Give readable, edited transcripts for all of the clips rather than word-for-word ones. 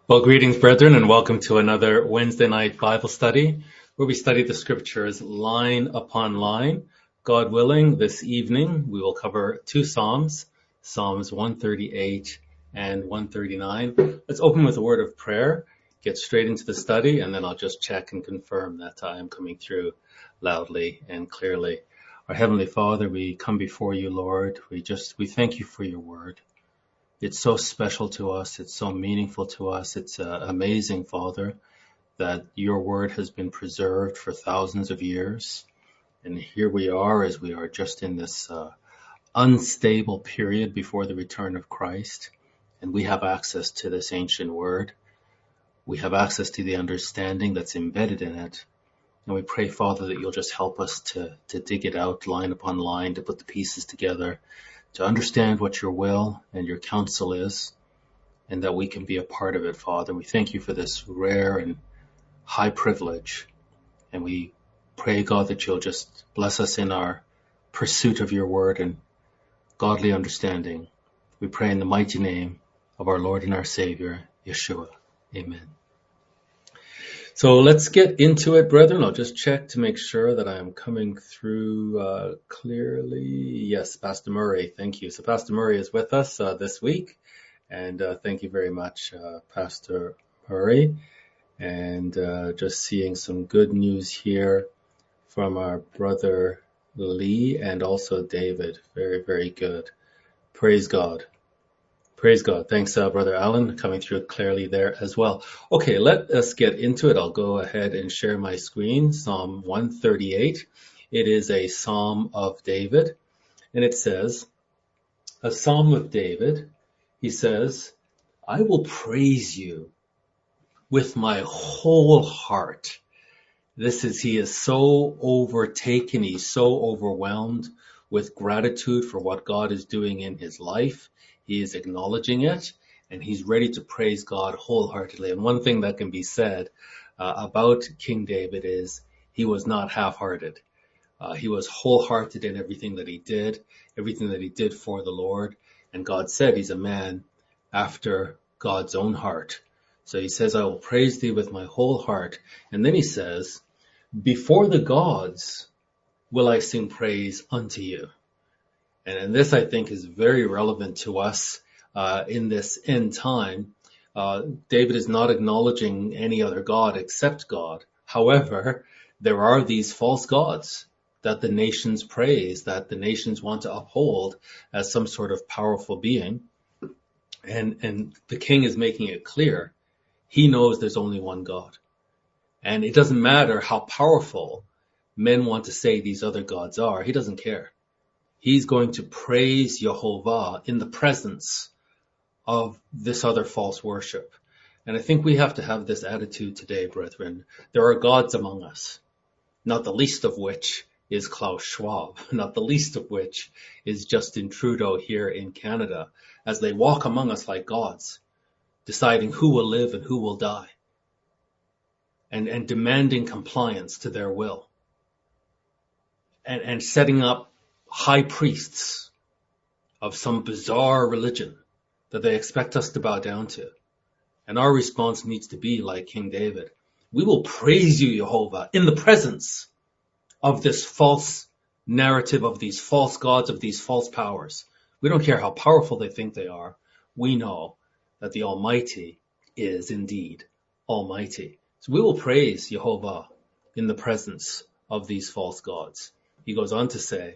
Well, greetings, brethren, and welcome to another Wednesday night Bible study where we study the scriptures line upon line. God willing, this evening we will cover two Psalms, Psalms 138 and 139. Let's open with a word of prayer, get straight into the study, and then I'll just check and confirm that I am coming through loudly and clearly. Our Heavenly Father, we come before you, Lord. We thank you for your word. It's so special to us. It's so meaningful to us. It's amazing, Father, that your word has been preserved for thousands of years. And here we are as we are just in this unstable period before the return of Christ. And we have access to this ancient word. We have access to the understanding that's embedded in it. And we pray, Father, that you'll just help us to dig it out line upon line, to put the pieces together, to understand what your will and your counsel is, and that we can be a part of it, Father. We thank you for this rare and high privilege. And we pray, God, that you'll just bless us in our pursuit of your word and godly understanding. We pray in the mighty name of our Lord and our Savior, Yeshua. Amen. So let's get into it, brethren. I'll just check to make sure that I am coming through clearly. Yes, Pastor Murray, thank you. So Pastor Murray is with us this week, and thank you very much, Pastor Murray. And just seeing some good news here from our brother Lee and also David. Very, very good. Praise God. Praise God. Thanks, Brother Alan, coming through clearly there as well. Okay, let us get into it. I'll go ahead and share my screen. Psalm 138. It is a Psalm of David, and it says, a Psalm of David. He says, I will praise you with my whole heart. He is so overtaken. He's so overwhelmed with gratitude for what God is doing in his life. He is acknowledging it, and he's ready to praise God wholeheartedly. And one thing that can be said about King David is he was not half-hearted. He was wholehearted in everything that he did for the Lord. And God said he's a man after God's own heart. So he says, I will praise thee with my whole heart. And then he says, before the gods will I sing praise unto you. And this, I think, is very relevant to us in this end time. David is not acknowledging any other God except God. However, there are these false gods that the nations praise, that the nations want to uphold as some sort of powerful being. And the king is making it clear. He knows there's only one God. And it doesn't matter how powerful men want to say these other gods are. He doesn't care. He's going to praise Jehovah in the presence of this other false worship. And I think we have to have this attitude today, brethren. There are gods among us, not the least of which is Klaus Schwab, not the least of which is Justin Trudeau here in Canada, as they walk among us like gods, deciding who will live and who will die, and demanding compliance to their will, and setting up high priests of some bizarre religion that they expect us to bow down to. And our response needs to be like King David. We will praise you, Jehovah, in the presence of this false narrative, of these false gods, of these false powers. We don't care how powerful they think they are. We know that the Almighty is indeed Almighty. So we will praise Jehovah in the presence of these false gods. He goes on to say,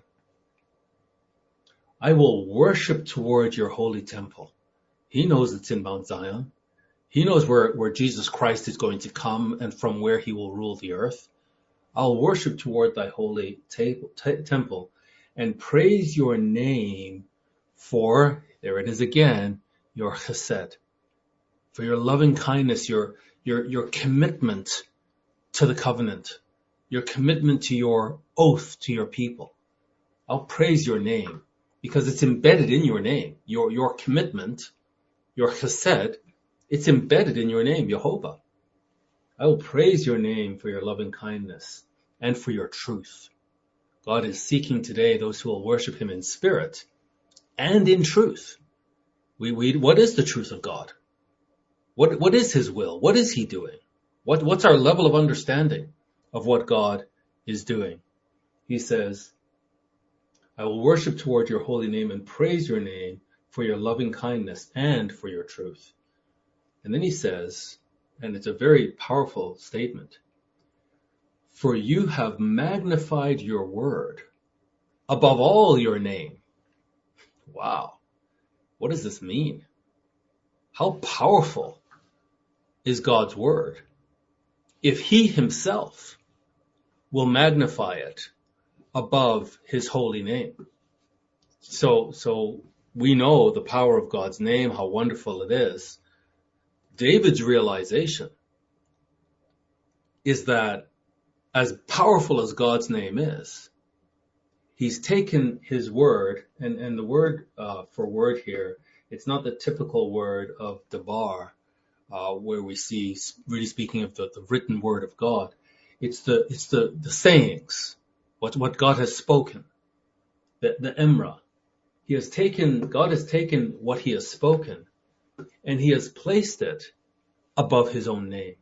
I will worship toward your holy temple. He knows it's in Mount Zion. He knows where Jesus Christ is going to come and from where he will rule the earth. I'll worship toward thy holy temple and praise your name for, there it is again, your chesed, for your loving kindness, your commitment to the covenant, your commitment to your oath to your people. I'll praise your name because it's embedded in your name. Your commitment, your chesed, it's embedded in your name, Jehovah. I will praise your name for your loving kindness and for your truth. God is seeking today those who will worship him in spirit and in truth. What is the truth of God? What is his will? What is he doing? What's our level of understanding of what God is doing? He says, I will worship toward your holy name and praise your name for your loving kindness and for your truth. And then he says, and it's a very powerful statement, for you have magnified your word above all your name. Wow. What does this mean? How powerful is God's word if he himself will magnify it above his holy name? So we know the power of God's name, how wonderful it is. David's realization is that as powerful as God's name is, he's taken his word, and the word for word here, it's not the typical word of debar, where we see really speaking of the written word of God. It's the sayings, what God has spoken, the emra. God has taken what he has spoken, and he has placed it above his own name.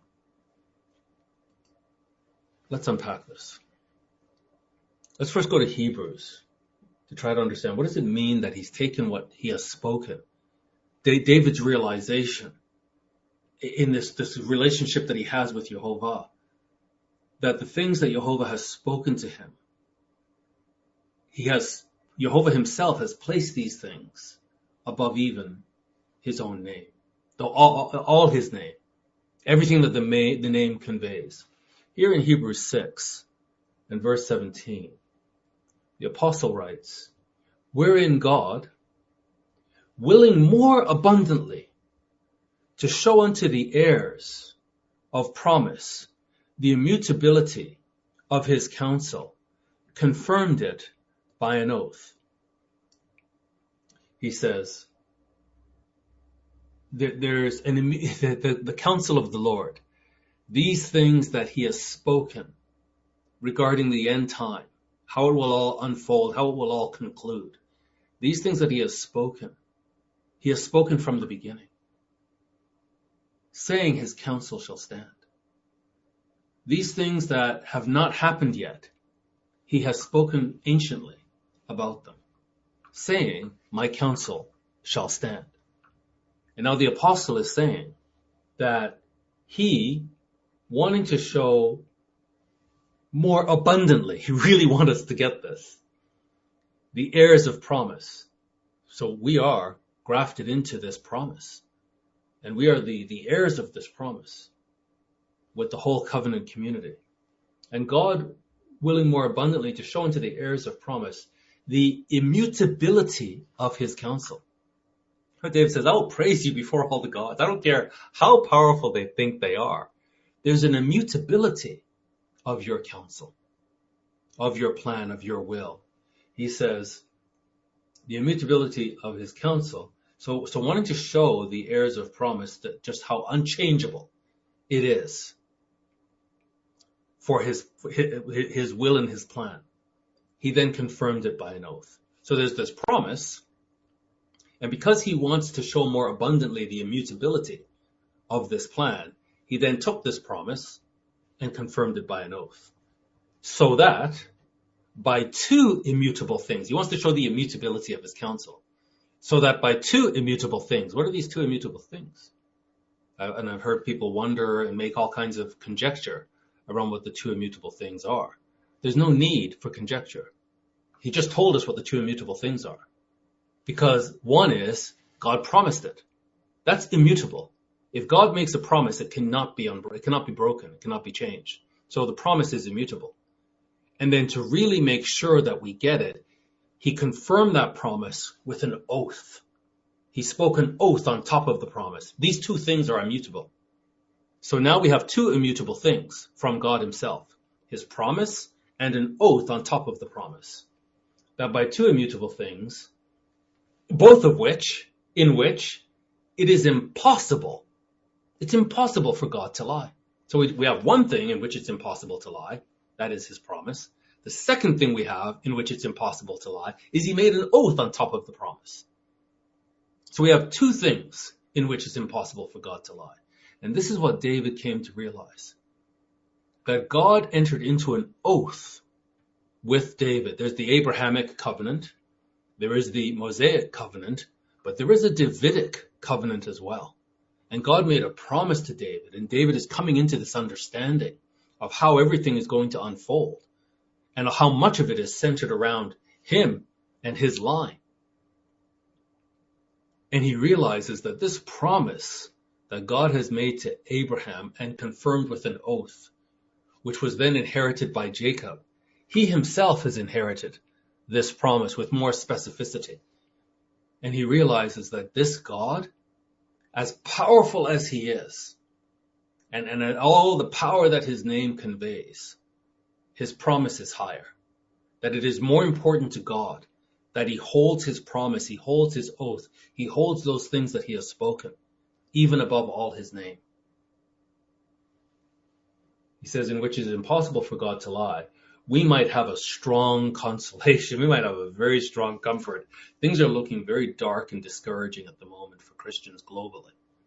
Let's unpack this. Let's first go to Hebrews to try to understand what does it mean that he's taken what he has spoken. David's realization in this relationship that he has with Jehovah, that the things that Jehovah has spoken to him, Jehovah himself has placed these things above even his own name, all his name, everything that the name conveys. Here in Hebrews 6 and verse 17, the apostle writes, wherein God, willing more abundantly to show unto the heirs of promise the immutability of his counsel, confirmed it by an oath. He says, there's the counsel of the Lord, these things that he has spoken regarding the end time, how it will all unfold, how it will all conclude. These things that he has spoken from the beginning, saying his counsel shall stand. These things that have not happened yet, he has spoken anciently about them, saying, my counsel shall stand. And now the apostle is saying that he, wanting to show more abundantly, he really wants us to get this, the heirs of promise. So we are grafted into this promise, and we are the heirs of this promise with the whole covenant community. And God, willing more abundantly to show unto the heirs of promise the immutability of his counsel. David says, I will praise you before all the gods. I don't care how powerful they think they are. There's an immutability of your counsel, of your plan, of your will. He says, the immutability of his counsel. So wanting to show the heirs of promise that just how unchangeable it is for his will and his plan. He then confirmed it by an oath. So there's this promise, and because he wants to show more abundantly the immutability of this plan, he then took this promise and confirmed it by an oath. So that by two immutable things, he wants to show the immutability of his counsel. So that by two immutable things, what are these two immutable things? And I've heard people wonder and make all kinds of conjecture around what the two immutable things are. There's no need for conjecture. He just told us what the two immutable things are. Because one is, God promised it. That's immutable. If God makes a promise, it cannot be broken, it cannot be changed. So the promise is immutable. And then to really make sure that we get it, he confirmed that promise with an oath. He spoke an oath on top of the promise. These two things are immutable. So now we have two immutable things from God himself. His promise and an oath on top of the promise. That by two immutable things, both of which, in which it is impossible. It's impossible for God to lie. So we have one thing in which it's impossible to lie. That is his promise. The second thing we have in which it's impossible to lie is he made an oath on top of the promise. So we have two things in which it's impossible for God to lie. And this is what David came to realize, that God entered into an oath with David. There's the Abrahamic covenant, there is the Mosaic covenant, but there is a Davidic covenant as well. And God made a promise to David, and David is coming into this understanding of how everything is going to unfold and how much of it is centered around him and his line. And he realizes that this promise that God has made to Abraham and confirmed with an oath, which was then inherited by Jacob, he himself has inherited this promise with more specificity. And he realizes that this God, as powerful as he is, and all the power that his name conveys, his promise is higher. That it is more important to God that he holds his promise, he holds his oath, he holds those things that he has spoken, even above all his name. He says, in which it is impossible for God to lie. We might have a strong consolation. We might have a very strong comfort. Things are looking very dark and discouraging at the moment for Christians globally.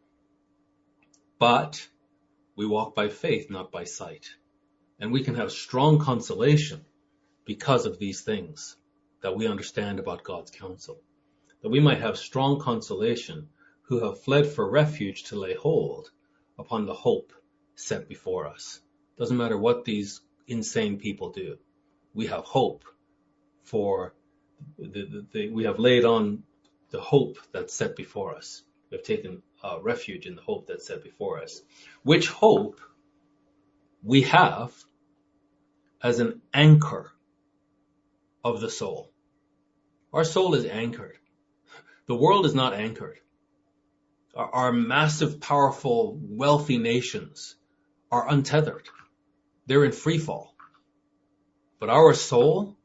But we walk by faith, not by sight. And we can have strong consolation because of these things that we understand about God's counsel. That we might have strong consolation who have fled for refuge to lay hold upon the hope set before us. Doesn't matter what these insane people do. We have hope for we have laid on the hope that's set before us. We have taken refuge in the hope that's set before us. Which hope we have as an anchor of the soul. Our soul is anchored. The world is not anchored. Our massive, powerful, wealthy nations are untethered. They're in free fall. But our soul,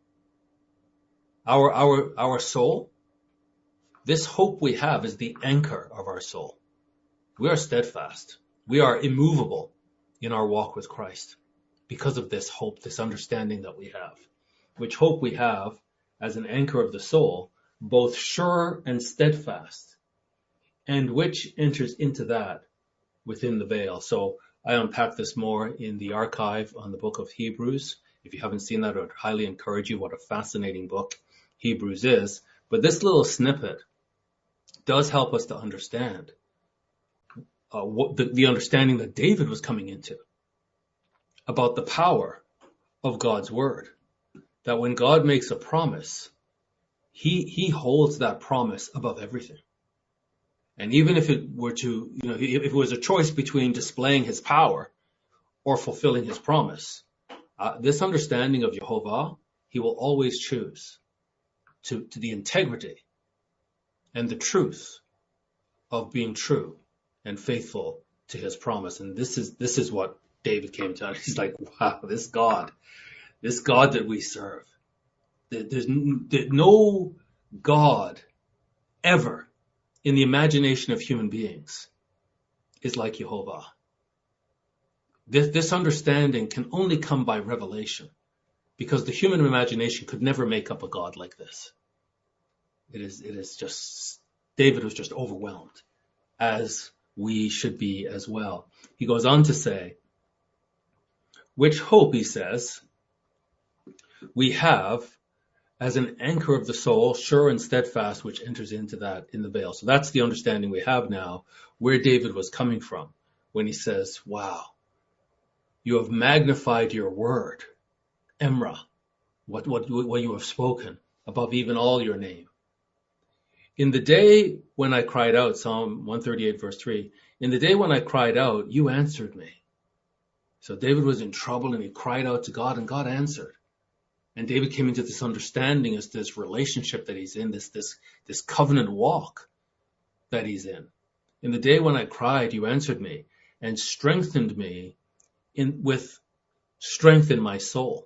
our soul, this hope we have is the anchor of our soul. We are steadfast. We are immovable in our walk with Christ because of this hope, this understanding that we have. Which hope we have as an anchor of the soul, both sure and steadfast, and which enters into that within the veil. So I unpack this more in the archive on the book of Hebrews. If you haven't seen that, I would highly encourage you. What a fascinating book Hebrews is. But this little snippet does help us to understand the understanding that David was coming into about the power of God's word. That when God makes a promise, he holds that promise above everything. And even if it were to, if it was a choice between displaying his power or fulfilling his promise, this understanding of Jehovah, he will always choose to the integrity and the truth of being true and faithful to his promise. And this is what David came to. He's like, wow, this God that we serve, there's no God ever in the imagination of human beings is like Jehovah. This understanding can only come by revelation, because the human imagination could never make up a God like this. It is just, David was just overwhelmed, as we should be as well. He goes on to say, which hope, he says, we have as an anchor of the soul, sure and steadfast, which enters into that in the veil. So that's the understanding we have now, where David was coming from when he says, wow, you have magnified your word, Emra, what you have spoken above even all your name. In the day when I cried out, Psalm 138 verse 3, in the day when I cried out, you answered me. So David was in trouble and he cried out to God and God answered. And David came into this understanding as this relationship that he's in, this covenant walk that he's in. In the day when I cried, you answered me and strengthened me with strength in my soul.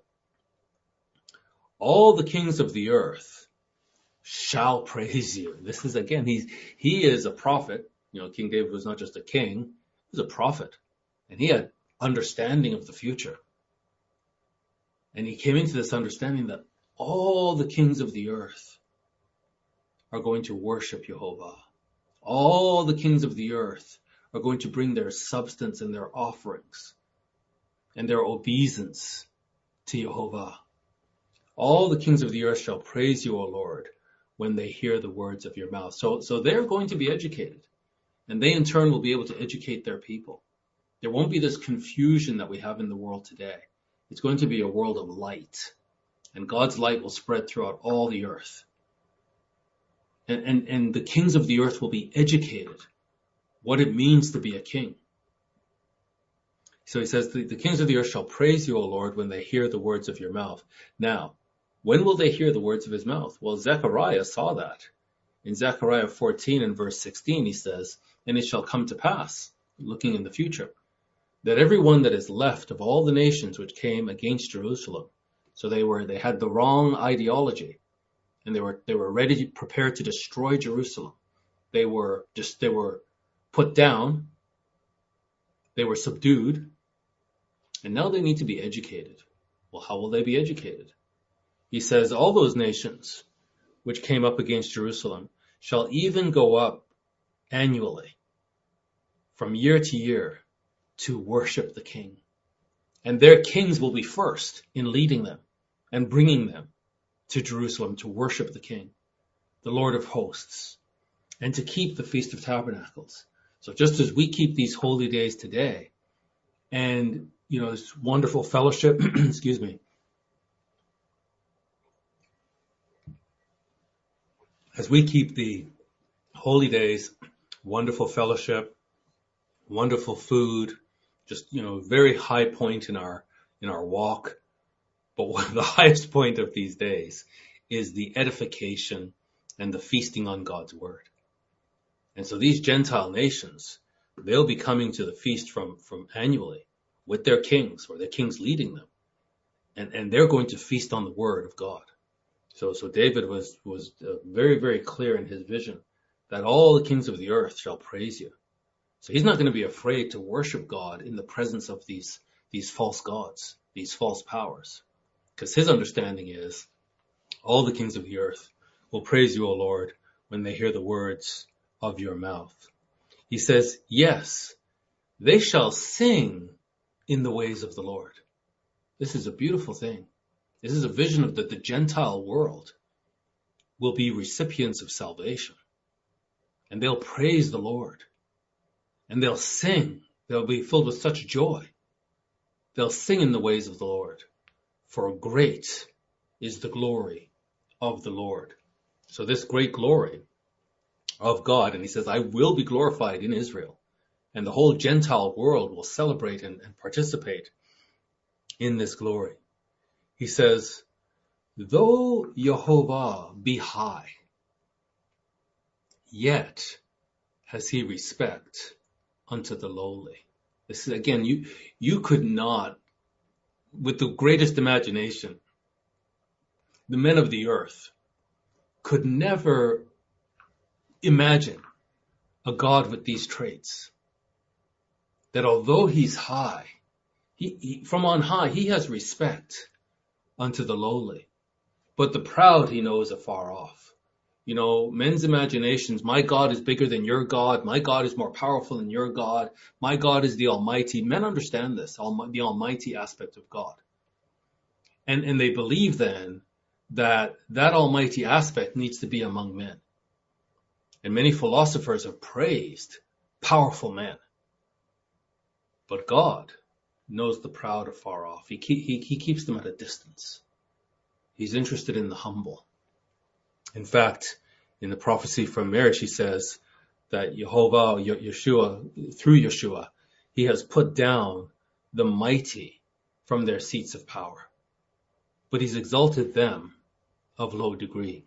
All the kings of the earth shall praise you. This is, again, he is a prophet. King David was not just a king, he was a prophet. And he had understanding of the future. And he came into this understanding that all the kings of the earth are going to worship Jehovah. All the kings of the earth are going to bring their substance and their offerings and their obeisance to Jehovah. All the kings of the earth shall praise you, O Lord, when they hear the words of your mouth. So they're going to be educated, and they in turn will be able to educate their people. There won't be this confusion that we have in the world today. It's going to be a world of light, and God's light will spread throughout all the earth. And the kings of the earth will be educated what it means to be a king. So he says, the kings of the earth shall praise you, O Lord, when they hear the words of your mouth. Now, when will they hear the words of his mouth? Well, Zechariah saw that. In Zechariah 14 and verse 16, he says, and it shall come to pass, looking in the future, that everyone that is left of all the nations which came against Jerusalem, so they had the wrong ideology, and they were ready, prepared to destroy Jerusalem. They were put down, they were subdued, and now they need to be educated. Well, how will they be educated? He says, all those nations which came up against Jerusalem shall even go up annually from year to year to worship the king. And their kings will be first in leading them and bringing them to Jerusalem to worship the king, the Lord of hosts, and to keep the Feast of Tabernacles. So just as we keep these holy days today, and this wonderful fellowship, excuse me, as we keep the holy days, wonderful fellowship, wonderful food, just very high point in our walk. But one of the highest point of these days is the edification and the feasting on God's word. And so these Gentile nations, they'll be coming to the feast from annually with their kings, or their kings leading them. And they're going to feast on the word of God. So David was very, very clear in his vision that all the kings of the earth shall praise you. So he's not going to be afraid to worship God in the presence of these false gods, these false powers. Because his understanding is all the kings of the earth will praise you, O Lord, when they hear the words of your mouth. He says, yes, they shall sing in the ways of the Lord. This is a beautiful thing. This is a vision of the Gentile world will be recipients of salvation. And they'll praise the Lord. And they'll sing. They'll be filled with such joy. They'll sing in the ways of the Lord. For great is the glory of the Lord. So this great glory of God, and he says, I will be glorified in Israel. And the whole Gentile world will celebrate and participate in this glory. He says, though Jehovah be high, yet has he respect unto the lowly. This is, again, you could not, with the greatest imagination, the men of the earth could never imagine a God with these traits. That although he's high, he from on high, he has respect unto the lowly. But the proud he knows afar off. Men's imaginations, my God is bigger than your God. My God is more powerful than your God. My God is the Almighty. Men understand this, the Almighty aspect of God. And they believe then that Almighty aspect needs to be among men. And many philosophers have praised powerful men. But God knows the proud afar off. He keeps them at a distance. He's interested in the humble. In fact, in the prophecy from marriage, he says that Jehovah, Yeshua, through Yeshua, he has put down the mighty from their seats of power. But he's exalted them of low degree.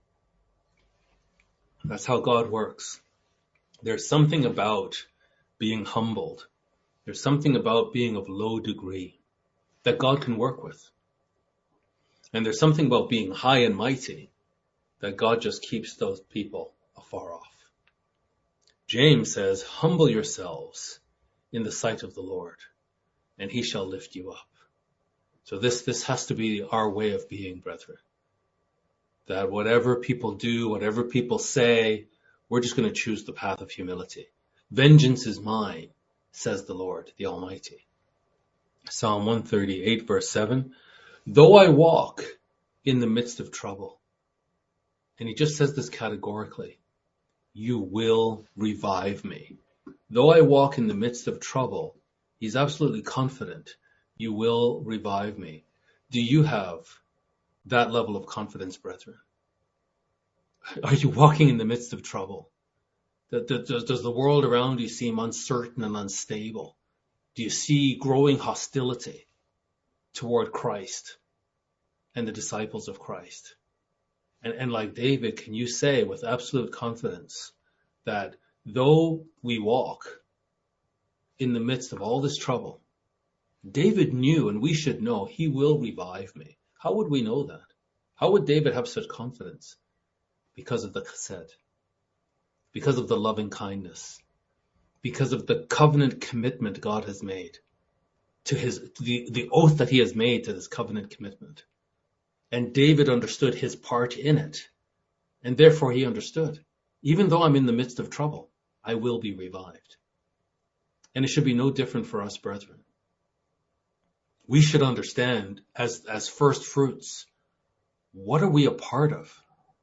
That's how God works. There's something about being humbled. There's something about being of low degree that God can work with. And there's something about being high and mighty that God just keeps those people afar off. James says, humble yourselves in the sight of the Lord, and he shall lift you up. So this has to be our way of being, brethren. That whatever people do, whatever people say, we're just going to choose the path of humility. Vengeance is mine, says the Lord, the Almighty. Psalm 138, verse 7. Though I walk in the midst of trouble, and he just says this categorically, you will revive me. Though I walk in the midst of trouble, he's absolutely confident, you will revive me. Do you have that level of confidence, brethren? Are you walking in the midst of trouble? Does the world around you seem uncertain and unstable? Do you see growing hostility toward Christ and the disciples of Christ? And like David, can you say with absolute confidence that though we walk in the midst of all this trouble, David knew, and we should know, he will revive me. How would we know that? How would David have such confidence? Because of the chesed, because of the loving kindness, because of the covenant commitment God has made to the oath that he has made to this covenant commitment. And David understood his part in it. And therefore he understood, even though I'm in the midst of trouble, I will be revived. And it should be no different for us, brethren. We should understand as first fruits, what are we a part of?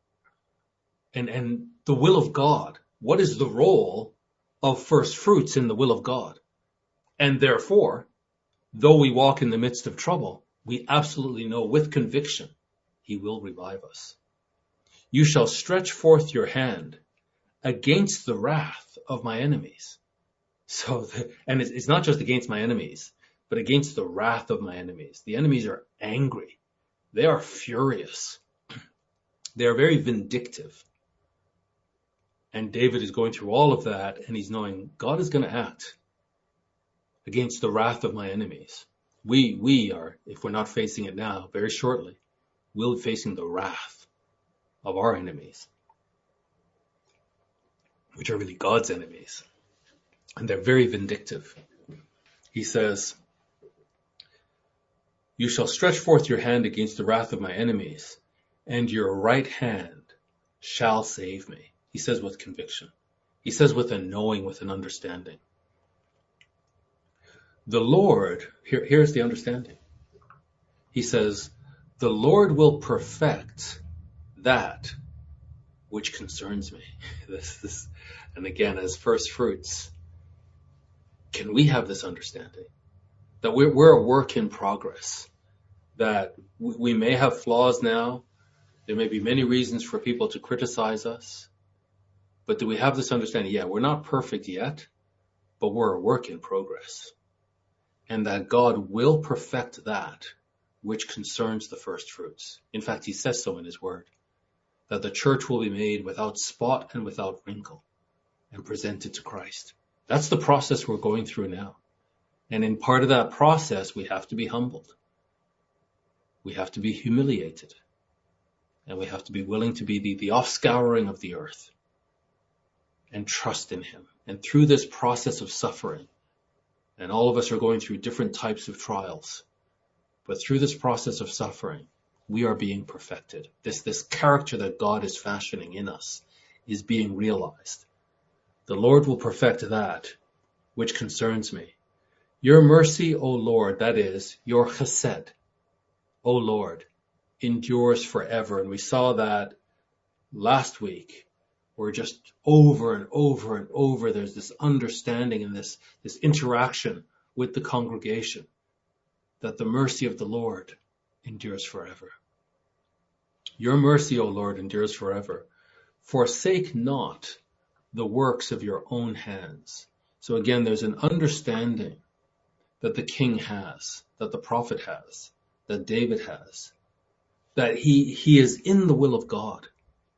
And the will of God. What is the role of first fruits in the will of God? And therefore, though we walk in the midst of trouble, we absolutely know with conviction, he will revive us. You shall stretch forth your hand against the wrath of my enemies. And it's not just against my enemies, but against the wrath of my enemies. The enemies are angry. They are furious. They are very vindictive. And David is going through all of that, and he's knowing God is going to act against the wrath of my enemies. We are, if we're not facing it now, very shortly, we'll be facing the wrath of our enemies, which are really God's enemies. And they're very vindictive. He says, you shall stretch forth your hand against the wrath of my enemies, and your right hand shall save me. He says with conviction. He says with a knowing, with an understanding. The Lord, here's the understanding. He says, the Lord will perfect that which concerns me. And again, as first fruits, can we have this understanding? That we're a work in progress. That we may have flaws now. There may be many reasons for people to criticize us. But do we have this understanding? Yeah, we're not perfect yet, but we're a work in progress. And that God will perfect that which concerns the first fruits. In fact, he says so in his word, that the church will be made without spot and without wrinkle and presented to Christ. That's the process we're going through now. And in part of that process, we have to be humbled. We have to be humiliated. And we have to be willing to be the offscouring of the earth and trust in him. And through this process of suffering, and all of us are going through different types of trials, but through this process of suffering, we are being perfected. This character that God is fashioning in us is being realized. The Lord will perfect that which concerns me. Your mercy, O Lord, that is, your chesed, O Lord, endures forever. And we saw that last week. We're just over and over and over. There's this understanding and this interaction with the congregation that the mercy of the Lord endures forever. Your mercy, O Lord, endures forever. Forsake not the works of your own hands. So again, there's an understanding that the king has, that the prophet has, that David has, that he is in the will of God.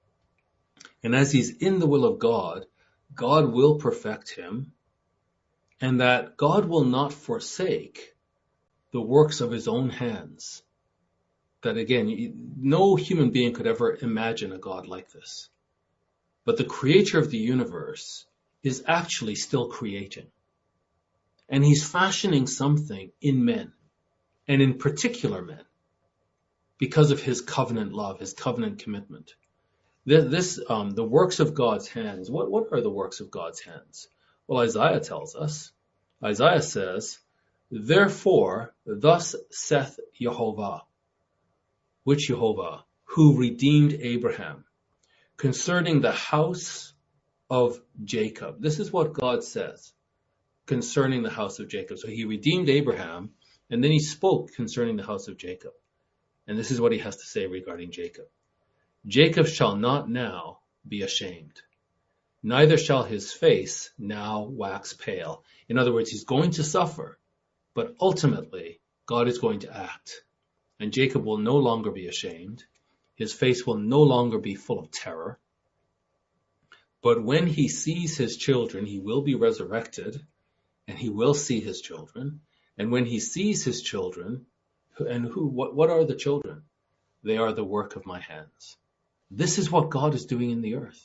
And as he's in the will of God, God will perfect him, and that God will not forsake the works of his own hands. That again, no human being could ever imagine a God like this. But the creator of the universe is actually still creating. And he's fashioning something in men, and in particular men, because of his covenant love, his covenant commitment. The works of God's hands. What are the works of God's hands? Well, Isaiah tells us. Isaiah says, therefore, thus saith Jehovah, which Jehovah, who redeemed Abraham, concerning the house of Jacob. This is what God says concerning the house of Jacob. So he redeemed Abraham, and then he spoke concerning the house of Jacob. And this is what he has to say regarding Jacob. Jacob shall not now be ashamed, neither shall his face now wax pale. In other words, he's going to suffer, but ultimately God is going to act. And Jacob will no longer be ashamed. His face will no longer be full of terror. But when he sees his children, he will be resurrected, and he will see his children. And when he sees his children, what are the children? They are the work of my hands. This is what God is doing in the earth.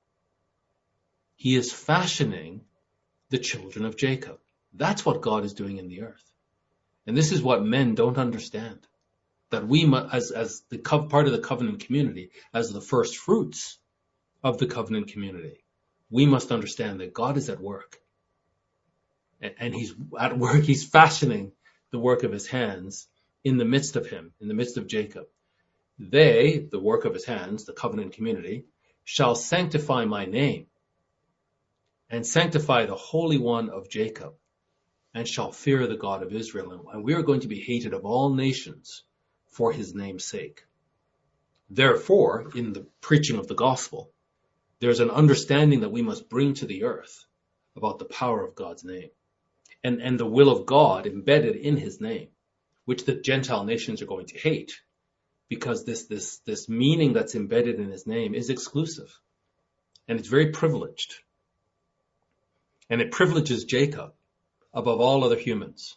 He is fashioning the children of Jacob. That's what God is doing in the earth. And this is what men don't understand. That we, as the part of the covenant community, as the first fruits of the covenant community, we must understand that God is at work. And he's at work, he's fashioning the work of his hands in the midst of him, in the midst of Jacob. They, the work of his hands, the covenant community, shall sanctify my name and sanctify the Holy One of Jacob and shall fear the God of Israel. And we are going to be hated of all nations for his name's sake. Therefore, in the preaching of the gospel, there's an understanding that we must bring to the earth about the power of God's name and the will of God embedded in his name, which the Gentile nations are going to hate because this meaning that's embedded in his name is exclusive and it's very privileged. And it privileges Jacob above all other humans.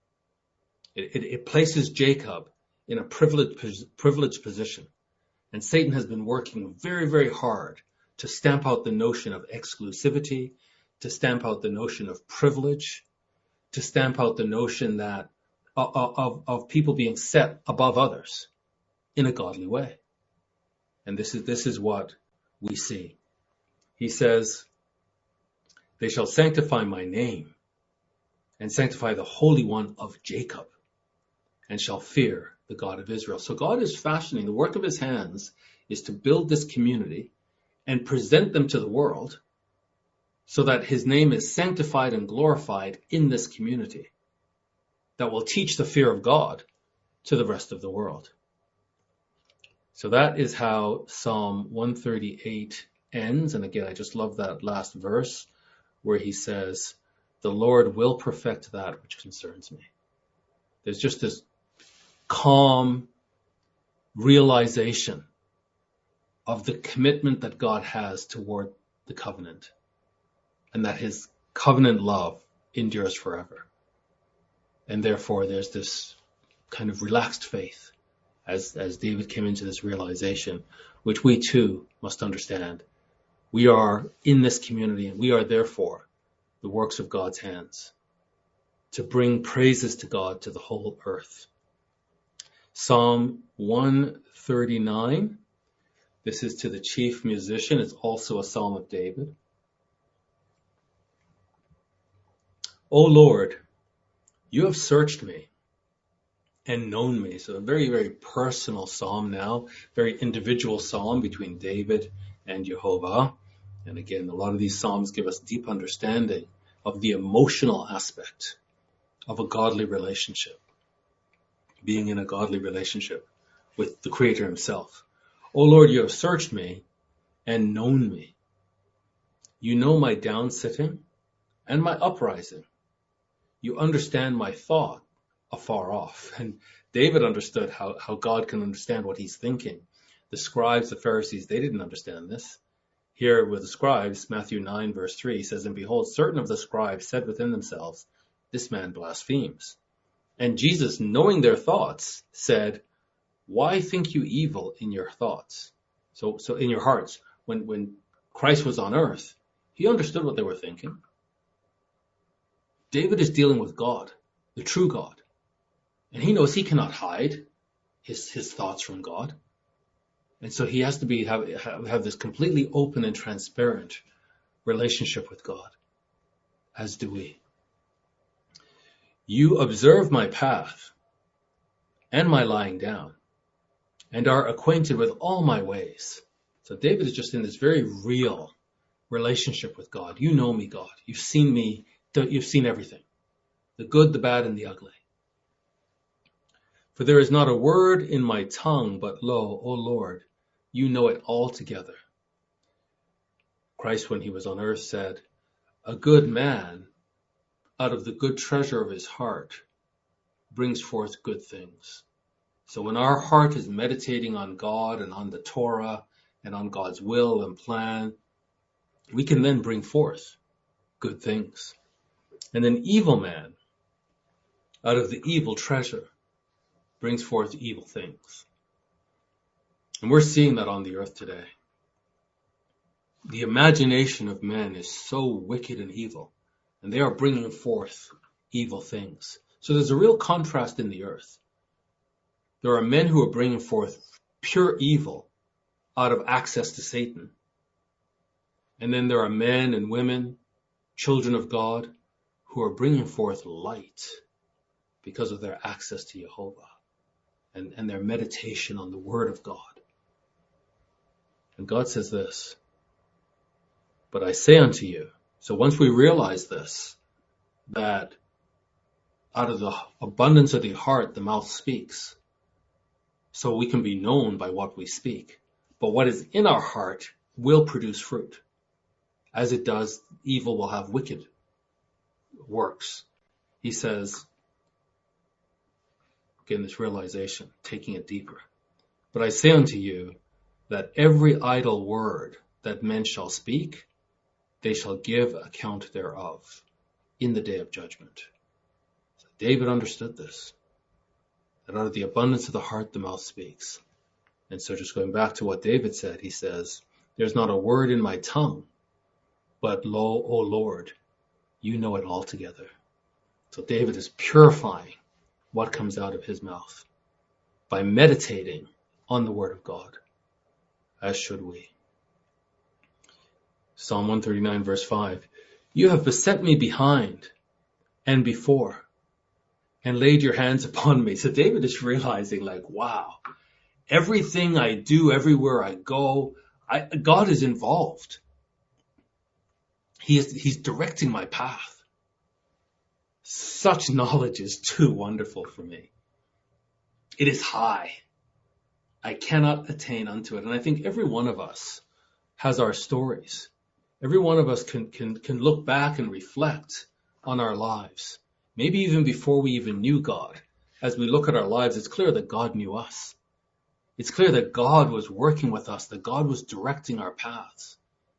It places Jacob in a privileged position. And Satan has been working very, very hard to stamp out the notion of exclusivity, to stamp out the notion of privilege, to stamp out the notion that of people being set above others in a godly way. And this is what we see. He says, they shall sanctify my name and sanctify the Holy One of Jacob and shall fear the God of Israel. So God is fashioning, the work of his hands is to build this community and present them to the world so that his name is sanctified and glorified in this community that will teach the fear of God to the rest of the world. So that is how Psalm 138 ends. And again, I just love that last verse where he says, the Lord will perfect that which concerns me. There's just this calm realization of the commitment that God has toward the covenant and that his covenant love endures forever. And therefore there's this kind of relaxed faith as David came into this realization, which we too must understand. We are in this community and we are therefore the works of God's hands to bring praises to God to the whole earth. Psalm 139. This is to the chief musician. It's also a psalm of David. O Lord, you have searched me and known me. So a very, very personal psalm now, very individual psalm between David and Jehovah. And again, a lot of these psalms give us deep understanding of the emotional aspect of a godly relationship, being in a godly relationship with the Creator himself. O Lord, you have searched me and known me. You know my down sitting and my uprising. You understand my thought afar off. And David understood how God can understand what he's thinking. The scribes, the Pharisees, they didn't understand this. Here with the scribes, Matthew 9 verse 3 says, and behold, certain of the scribes said within themselves, this man blasphemes. And Jesus, knowing their thoughts, said, why think you evil in your thoughts? So in your hearts, when Christ was on earth, he understood what they were thinking. David is dealing with God, the true God. And he knows he cannot hide his thoughts from God. And so he has to have this completely open and transparent relationship with God. as do we. You observe my path and my lying down, and are acquainted with all my ways. So David is just in this very real relationship with God. You know me, God. You've seen me. You've seen everything, the good, the bad, and the ugly. For there is not a word in my tongue, but lo, O Lord, you know it altogether. Christ, when he was on earth, said, a good man out of the good treasure of his heart brings forth good things. So when our heart is meditating on God and on the Torah and on God's will and plan, we can then bring forth good things. And an evil man out of the evil treasure brings forth evil things. And we're seeing that on the earth today. The imagination of men is so wicked and evil, and they are bringing forth evil things. So there's a real contrast in the earth. There are men who are bringing forth pure evil out of access to Satan. And then there are men and women, children of God, who are bringing forth light because of their access to Jehovah and their meditation on the Word of God. And God says this, but I say unto you, so once we realize this, that out of the abundance of the heart, the mouth speaks, so we can be known by what we speak. But what is in our heart will produce fruit. As it does, evil will have wicked works. He says, again, this realization, taking it deeper. But I say unto you that every idle word that men shall speak, they shall give account thereof in the day of judgment. So David understood this, that out of the abundance of the heart, the mouth speaks. And so just going back to what David said, he says, there's not a word in my tongue, but lo, O Lord, you know it altogether. So David is purifying what comes out of his mouth by meditating on the Word of God, as should we. Psalm 139 verse 5, you have beset me behind and before and laid your hands upon me. So David is realizing like, wow, everything I do, everywhere I go, God is involved. He's directing my path. Such knowledge is too wonderful for me. It is high. I cannot attain unto it. And I think every one of us has our stories. Every one of us can look back and reflect on our lives. Maybe even before we even knew God. As we look at our lives, it's clear that God knew us. It's clear that God was working with us, that God was directing our paths.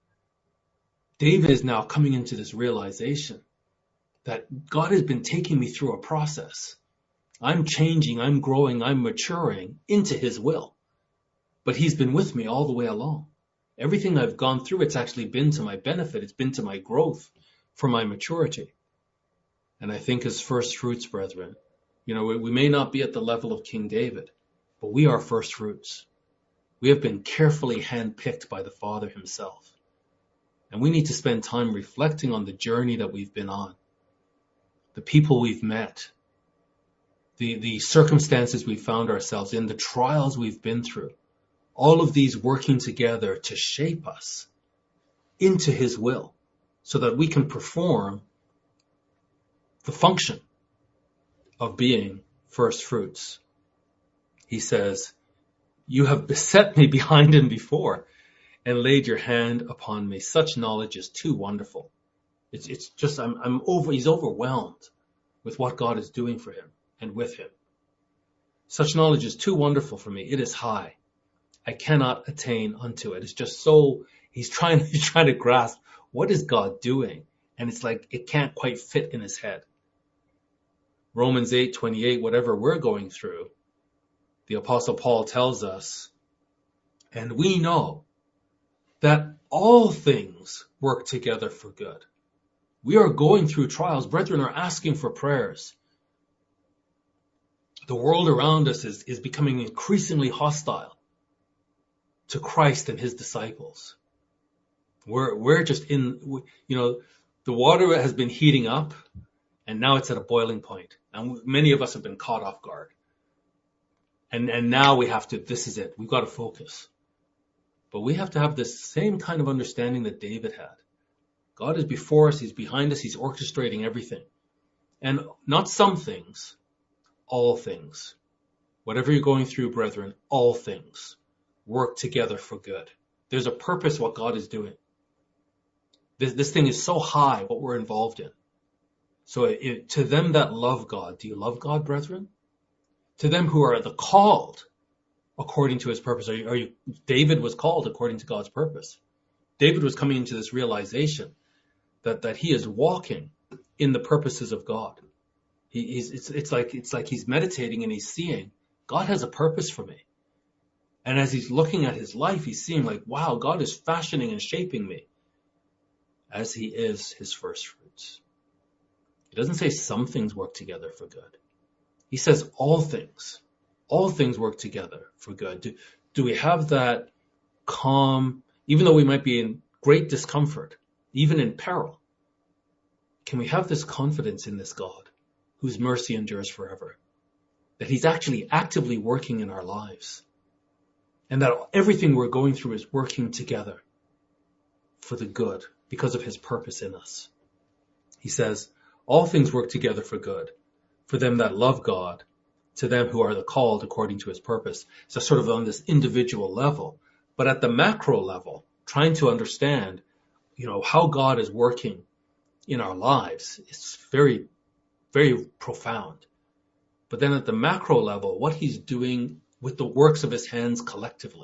David is now coming into this realization that God has been taking me through a process. I'm changing, I'm growing, I'm maturing into his will. But he's been with me all the way along. Everything I've gone through, it's actually been to my benefit. It's been to my growth, for my maturity. And I think as first fruits, brethren, we may not be at the level of King David, but we are first fruits. We have been carefully handpicked by the Father himself. And we need to spend time reflecting on the journey that we've been on, the people we've met, the circumstances we found ourselves in, the trials we've been through, all of these working together to shape us into his will so that we can perform the function of being first fruits. He says, you have beset me behind and before and laid your hand upon me. Such knowledge is too wonderful. It's just, he's overwhelmed with what God is doing for him and with him. Such knowledge is too wonderful for me. It is high. I cannot attain unto it. It's just so, he's trying to grasp, what is God doing? And it's like, it can't quite fit in his head. Romans 8:28, whatever we're going through, the Apostle Paul tells us, and we know that all things work together for good. We are going through trials. Brethren are asking for prayers. The world around us is becoming increasingly hostile to Christ and his disciples. We're just in, the The water has been heating up, and now it's at a boiling point. And many of us have been caught off guard. And now this is it. We've got to focus. But we have to have this same kind of understanding that David had. God is before us. He's behind us. He's orchestrating everything. And not some things, all things. Whatever you're going through, brethren, all things work together for good. There's a purpose what God is doing. This thing is so high, what we're involved in. So to them that love God, do you love God, brethren? To them who are the called according to his purpose. David was called according to God's purpose. David was coming into this realization that he is walking in the purposes of God. It's like he's meditating and he's seeing God has a purpose for me. And as he's looking at his life, he's seeing like, wow, God is fashioning and shaping me as he is his first fruits. He doesn't say some things work together for good. He says all things work together for good. Do we have that calm, even though we might be in great discomfort, even in peril? Can we have this confidence in this God whose mercy endures forever? That he's actually actively working in our lives. And that everything we're going through is working together for the good because of his purpose in us. He says, all things work together for good, for them that love God, to them who are the called according to his purpose. So sort of on this individual level, but at the macro level, trying to understand, how God is working in our lives. It's very, very profound. But then at the macro level, what he's doing with the works of his hands collectively.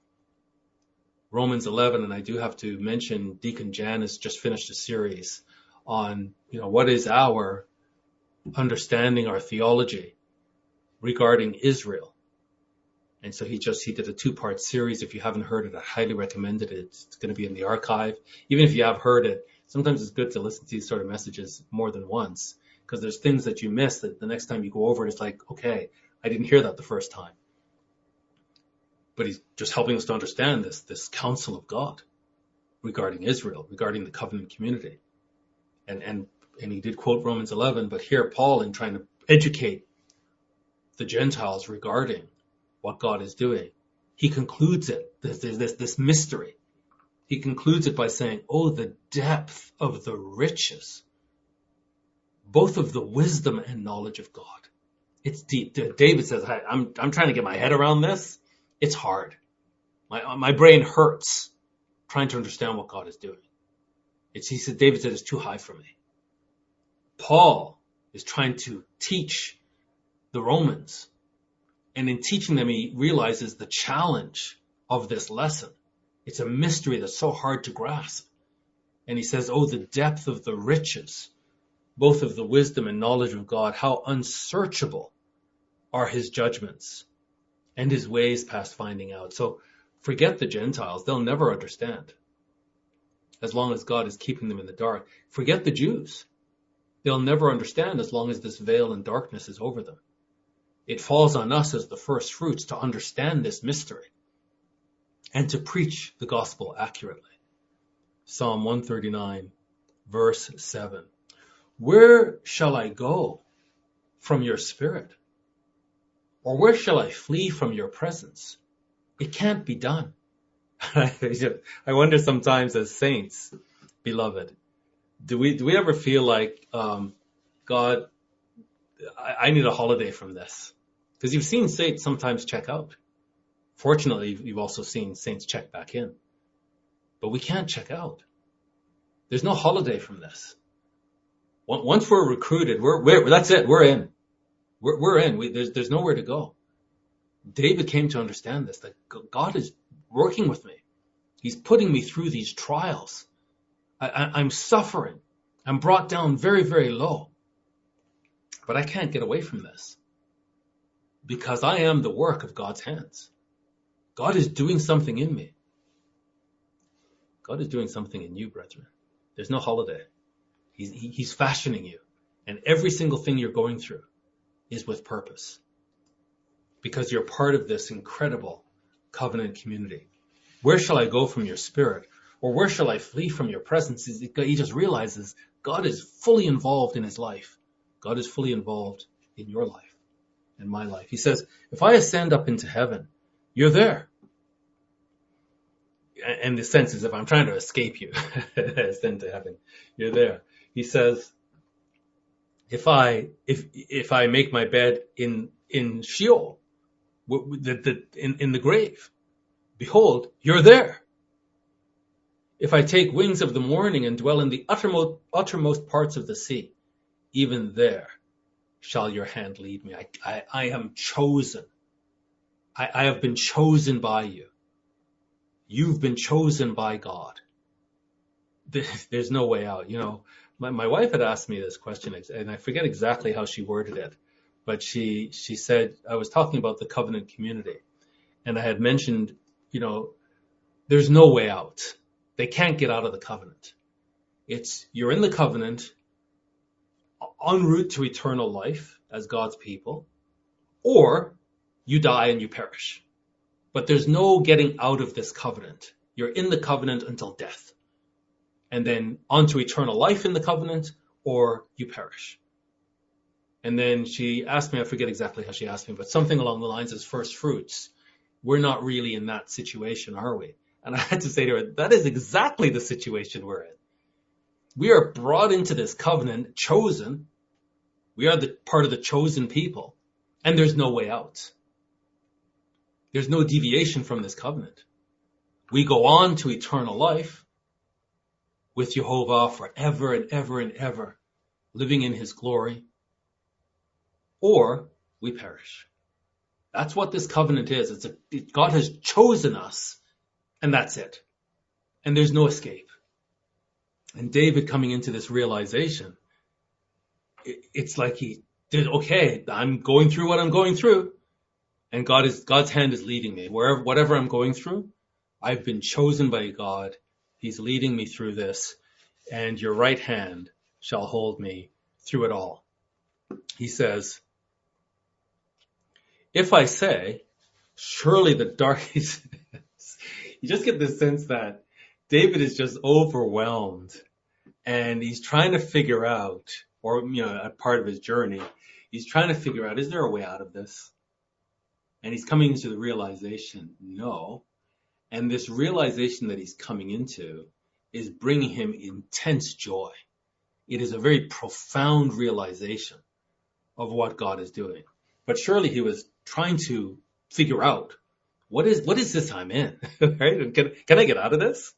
Romans 11, and I do have to mention Deacon Jan has just finished a series on, what is our understanding, our theology regarding Israel. And so he did a 2-part series. If you haven't heard it, I highly recommend it. It's going to be in the archive. Even if you have heard it, sometimes it's good to listen to these sort of messages more than once, because there's things that you miss that the next time you go over it, it's like, okay, I didn't hear that the first time. But he's just helping us to understand this counsel of God regarding Israel, regarding the covenant community. And he did quote Romans 11, but here Paul, in trying to educate the Gentiles regarding what God is doing, he concludes it, this mystery. He concludes it by saying, oh, the depth of the riches, both of the wisdom and knowledge of God. It's deep. David says, I'm trying to get my head around this. It's hard. My brain hurts trying to understand what God is doing. David said, it's too high for me. Paul is trying to teach the Romans. And in teaching them, he realizes the challenge of this lesson. It's a mystery that's so hard to grasp. And he says, oh, the depth of the riches, both of the wisdom and knowledge of God, how unsearchable are his judgments and his ways past finding out. So forget the Gentiles. They'll never understand as long as God is keeping them in the dark. Forget the Jews. They'll never understand as long as this veil and darkness is over them. It falls on us as the first fruits to understand this mystery and to preach the gospel accurately. Psalm 139, verse 7. Where shall I go from your spirit? Or where shall I flee from your presence? It can't be done. I wonder sometimes as saints, beloved, do we ever feel like, God, I need a holiday from this? Because you've seen saints sometimes check out. Fortunately, you've also seen saints check back in. But we can't check out. There's no holiday from this. Once we're recruited, that's it. We're in. We're in. There's nowhere to go. David came to understand this, that God is working with me. He's putting me through these trials. I'm suffering. I'm brought down very, very low. But I can't get away from this because I am the work of God's hands. God is doing something in me. God is doing something in you, brethren. There's no holiday. He's fashioning you. And every single thing you're going through is with purpose because you're part of this incredible covenant community. Where shall I go from your spirit? Or where shall I flee from your presence? He just realizes God is fully involved in his life. God is fully involved in your life and my life. He says, if I ascend up into heaven, you're there. And the sense is, if I'm trying to escape you, ascend to heaven, you're there. He says, if I make my bed in Sheol, in the grave, behold, you're there. If I take wings of the morning and dwell in the uttermost parts of the sea, even there shall your hand lead me. I am chosen. I have been chosen by you. You've been chosen by God. There's no way out. You know, my wife had asked me this question, and I forget exactly how she worded it, but she said, I was talking about the covenant community, and I had mentioned, you know, there's no way out. They can't get out of the covenant. You're in the covenant, en route to eternal life as God's people, or you die and you perish. But there's no getting out of this covenant. You're in the covenant until death. And then onto eternal life in the covenant, or you perish. And then she asked me, I forget exactly how she asked me, but something along the lines of first fruits. We're not really in that situation, are we? And I had to say to her, that is exactly the situation we're in. We are brought into this covenant, chosen. We are the part of the chosen people, and there's no way out. There's no deviation from this covenant. We go on to eternal life with Jehovah forever and ever and ever, living in his glory, or we perish. That's what this covenant is. God has chosen us, and that's it. And there's no escape. And David coming into this realization, it's like he did, okay, I'm going through what I'm going through. And God's hand is leading me. Whatever I'm going through, I've been chosen by God. He's leading me through this. And your right hand shall hold me through it all. He says, if I say, surely the dark is, you just get this sense that David is just overwhelmed and he's trying to figure out, or, you know, a part of his journey, he's trying to figure out, is there a way out of this? And he's coming into the realization, no. And this realization that he's coming into is bringing him intense joy. It is a very profound realization of what God is doing. But surely he was trying to figure out, what is this I'm in? Right? Can I get out of this?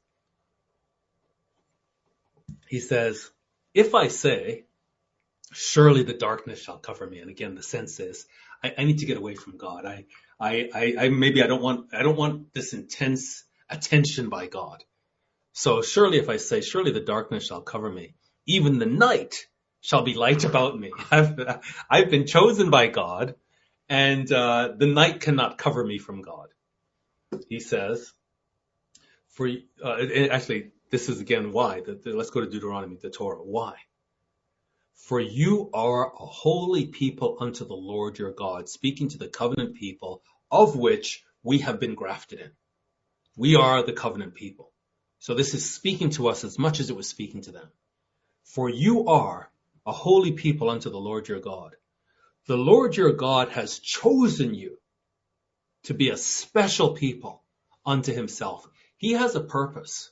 He says, if I say, surely the darkness shall cover me. And again, the sense is, I need to get away from God. I don't want this intense attention by God. So surely if I say, surely the darkness shall cover me, even the night shall be light about me. I've been chosen by God, and the night cannot cover me from God. He says, actually, this is again why. Let's go to Deuteronomy, the Torah. Why? For you are a holy people unto the Lord your God, speaking to the covenant people, of which we have been grafted in. We are the covenant people. So this is speaking to us as much as it was speaking to them. For you are a holy people unto the Lord your God. The Lord your God has chosen you to be a special people unto himself. He has a purpose.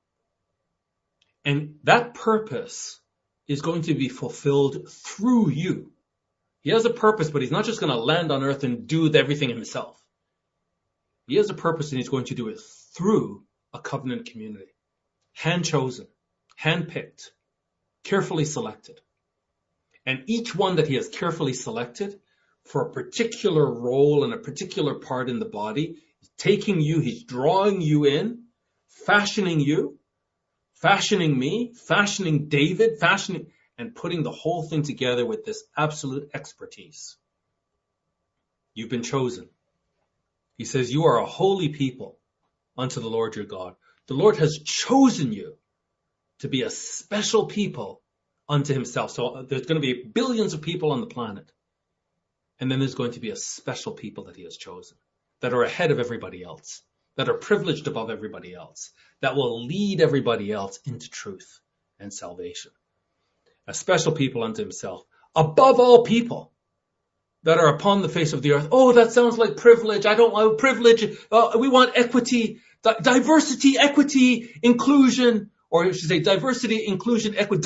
And that purpose is going to be fulfilled through you. He has a purpose, but he's not just going to land on earth and do everything himself. He has a purpose, and he's going to do it through a covenant community. Hand-chosen, hand-picked, carefully selected. And each one that he has carefully selected for a particular role and a particular part in the body, he's taking you, he's drawing you in, fashioning you, fashioning me, fashioning David, and putting the whole thing together with this absolute expertise. You've been chosen. He says, you are a holy people unto the Lord your God. The Lord has chosen you to be a special people unto himself. So there's going to be billions of people on the planet. And then there's going to be a special people that he has chosen, that are ahead of everybody else, that are privileged above everybody else, that will lead everybody else into truth and salvation. a special people unto himself, above all people that are upon the face of the earth. Oh, that sounds like privilege. I don't want privilege. We want equity, diversity, equity, inclusion, or I should say diversity, inclusion, equity.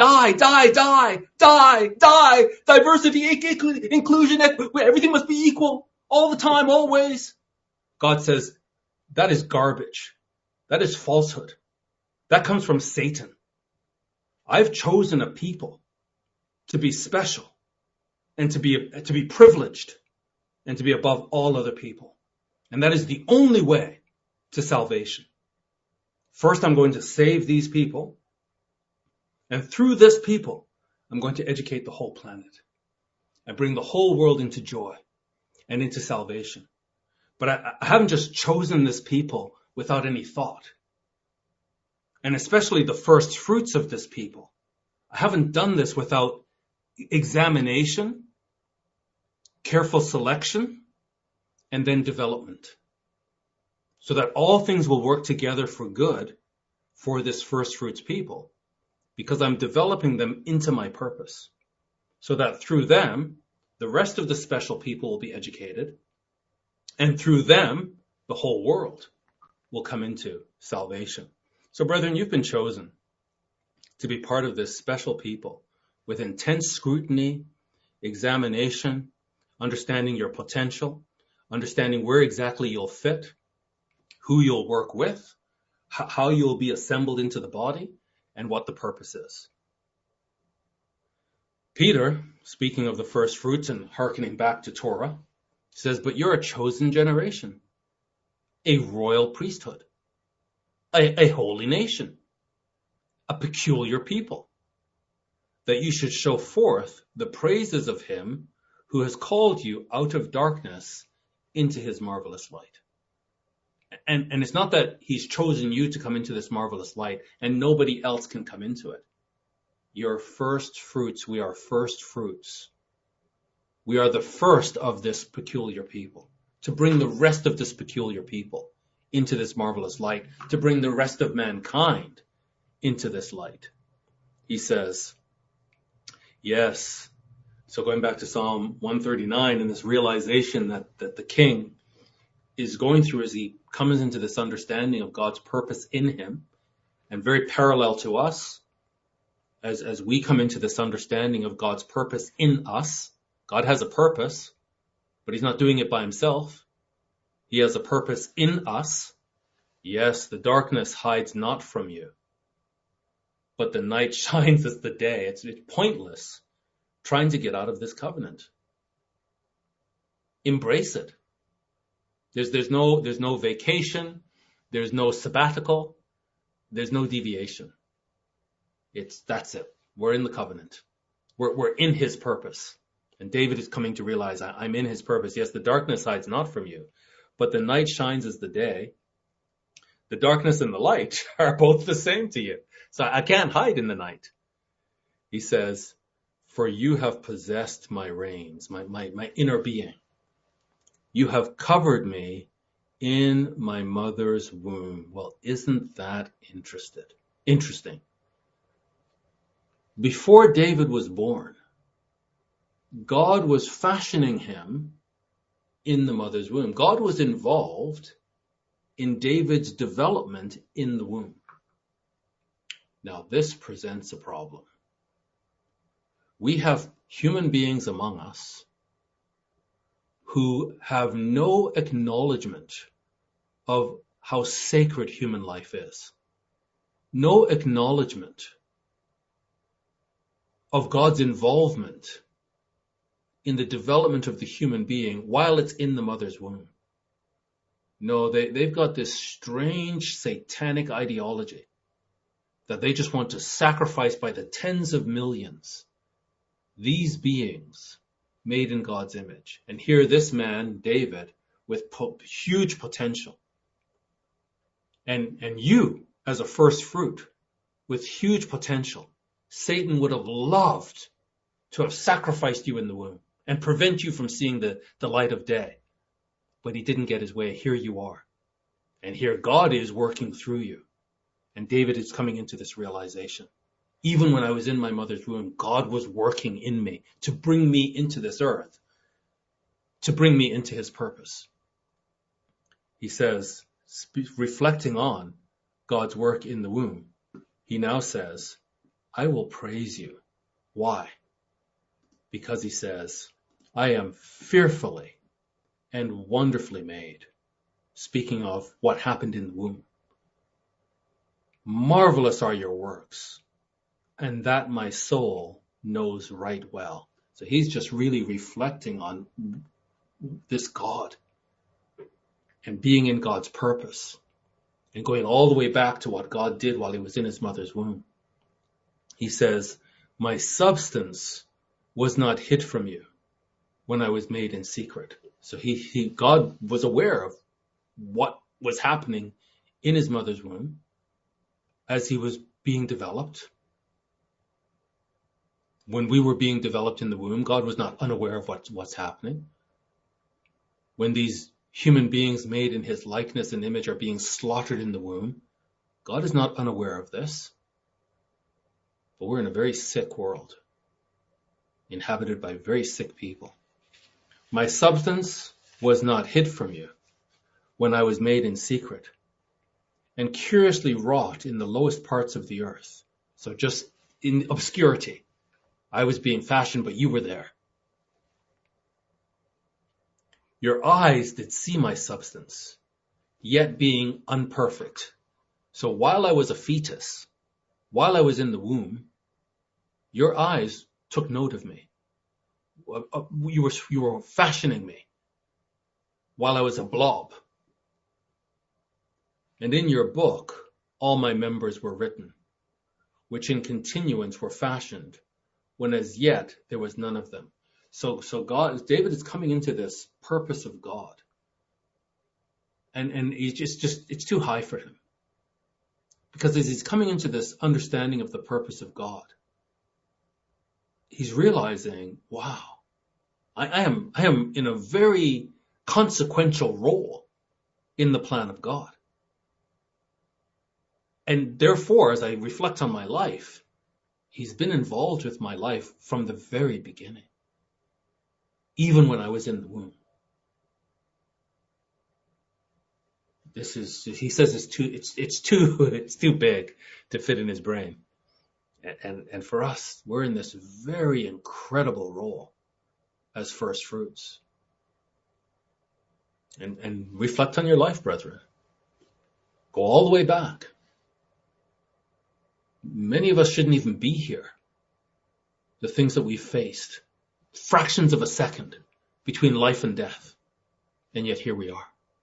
Die. Diversity, inclusion, equity. Everything must be equal all the time, always. God says that is garbage. That is falsehood. That comes from Satan. I've chosen a people to be special and to be privileged and to be above all other people. And that is the only way to salvation. First, I'm going to save these people. And through this people, I'm going to educate the whole planet and bring the whole world into joy and into salvation. But I haven't just chosen this people without any thought. And especially the first fruits of this people. I haven't done this without examination, careful selection, and then development. So that all things will work together for good for this first fruits people. Because I'm developing them into my purpose. So that through them, the rest of the special people will be educated. And through them, the whole world will come into salvation. So brethren, you've been chosen to be part of this special people with intense scrutiny, examination, understanding your potential, understanding where exactly you'll fit, who you'll work with, how you'll be assembled into the body, and what the purpose is. Peter, speaking of the first fruits and hearkening back to Torah, says, but you're a chosen generation, a royal priesthood, a holy nation, a peculiar people, that you should show forth the praises of him who has called you out of darkness into his marvelous light. And it's not that he's chosen you to come into this marvelous light and nobody else can come into it. You're first fruits. We are first fruits. We are the first of this peculiar people, to bring the rest of this peculiar people into this marvelous light, to bring the rest of mankind into this light. He says, yes. So going back to Psalm 139 and this realization that the king is going through as he comes into this understanding of God's purpose in him, and very parallel to us, as we come into this understanding of God's purpose in us. God has a purpose, but he's not doing it by himself. He has a purpose in us. Yes, the darkness hides not from you, but the night shines as the day. It's pointless trying to get out of this covenant. Embrace it. There's no vacation. There's no sabbatical. There's no deviation. That's it. We're in the covenant. We're in his purpose. And David is coming to realize, I'm in his purpose. Yes, the darkness hides not from you, but the night shines as the day. The darkness and the light are both the same to you. So I can't hide in the night. He says, for you have possessed my reins, my inner being. You have covered me in my mother's womb. Well, isn't that interesting? Before David was born, God was fashioning him in the mother's womb. God was involved in David's development in the womb. Now, this presents a problem. We have human beings among us who have no acknowledgement of how sacred human life is. No acknowledgement of God's involvement in the development of the human being while it's in the mother's womb. No, they've got this strange satanic ideology that they just want to sacrifice by the tens of millions these beings made in God's image. And here this man, David, with huge potential. And you, as a first fruit, with huge potential, Satan would have loved to have sacrificed you in the womb and prevent you from seeing the light of day. But he didn't get his way. Here you are. And here God is working through you. And David is coming into this realization. Even when I was in my mother's womb, God was working in me to bring me into this earth, to bring me into his purpose. He says, reflecting on God's work in the womb, he now says, I will praise you. Why? Because he says, I am fearfully and wonderfully made. Speaking of what happened in the womb. Marvelous are your works, and that my soul knows right well. So he's just really reflecting on this God and being in God's purpose and going all the way back to what God did while he was in his mother's womb. He says, my substance was not hid from you when I was made in secret. So God was aware of what was happening in his mother's womb as he was being developed. When we were being developed in the womb, God was not unaware of what's happening. When these human beings made in his likeness and image are being slaughtered in the womb, God is not unaware of this. But we're in a very sick world, inhabited by very sick people. My substance was not hid from you when I was made in secret and curiously wrought in the lowest parts of the earth. So just in obscurity, I was being fashioned, but you were there. Your eyes did see my substance, yet being unperfect. So while I was a fetus, while I was in the womb, your eyes took note of me. You were fashioning me while I was a blob. And in your book, all my members were written, which in continuance were fashioned, when as yet there was none of them. So David is coming into this purpose of God. And he's it's too high for him. Because as he's coming into this understanding of the purpose of God, he's realizing, wow, I am in a very consequential role in the plan of God. And therefore, as I reflect on my life, he's been involved with my life from the very beginning, even when I was in the womb. He says it's too big to fit in his brain. And for us, we're in this very incredible role as first fruits. And reflect on your life, brethren. Go all the way back. Many of us shouldn't even be here. The things that we've faced, fractions of a second between life and death, and yet here we are.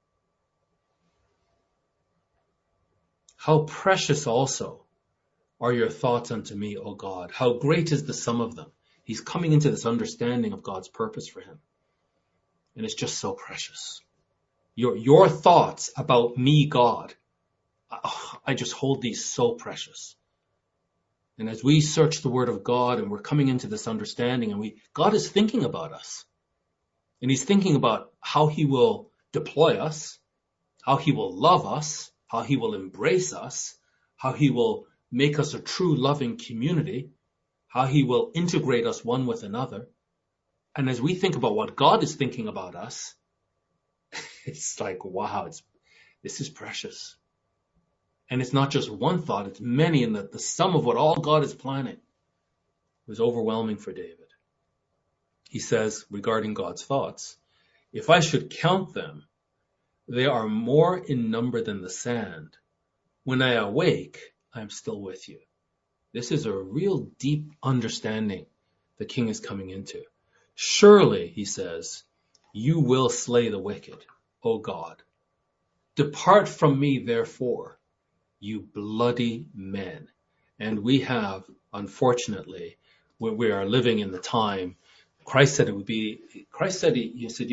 How precious also are your thoughts unto me, O God. How great is the sum of them. He's coming into this understanding of God's purpose for him. And it's just so precious. Your thoughts about me, God, I just hold these so precious. And as we search the Word of God and we're coming into this understanding, and God is thinking about us. And he's thinking about how he will deploy us, how he will love us, how he will embrace us, how he will make us a true loving community, how he will integrate us one with another. And as we think about what God is thinking about us, it's like, wow, this is precious. And it's not just one thought, it's many, and the sum of what all God is planning was overwhelming for David. He says, regarding God's thoughts, if I should count them, they are more in number than the sand. When I awake, I am still with you. This is a real deep understanding the king is coming into. Surely, he says, you will slay the wicked, O God. Depart from me, therefore, you bloody men. And we have, unfortunately, we are living in the time, Christ said, he said,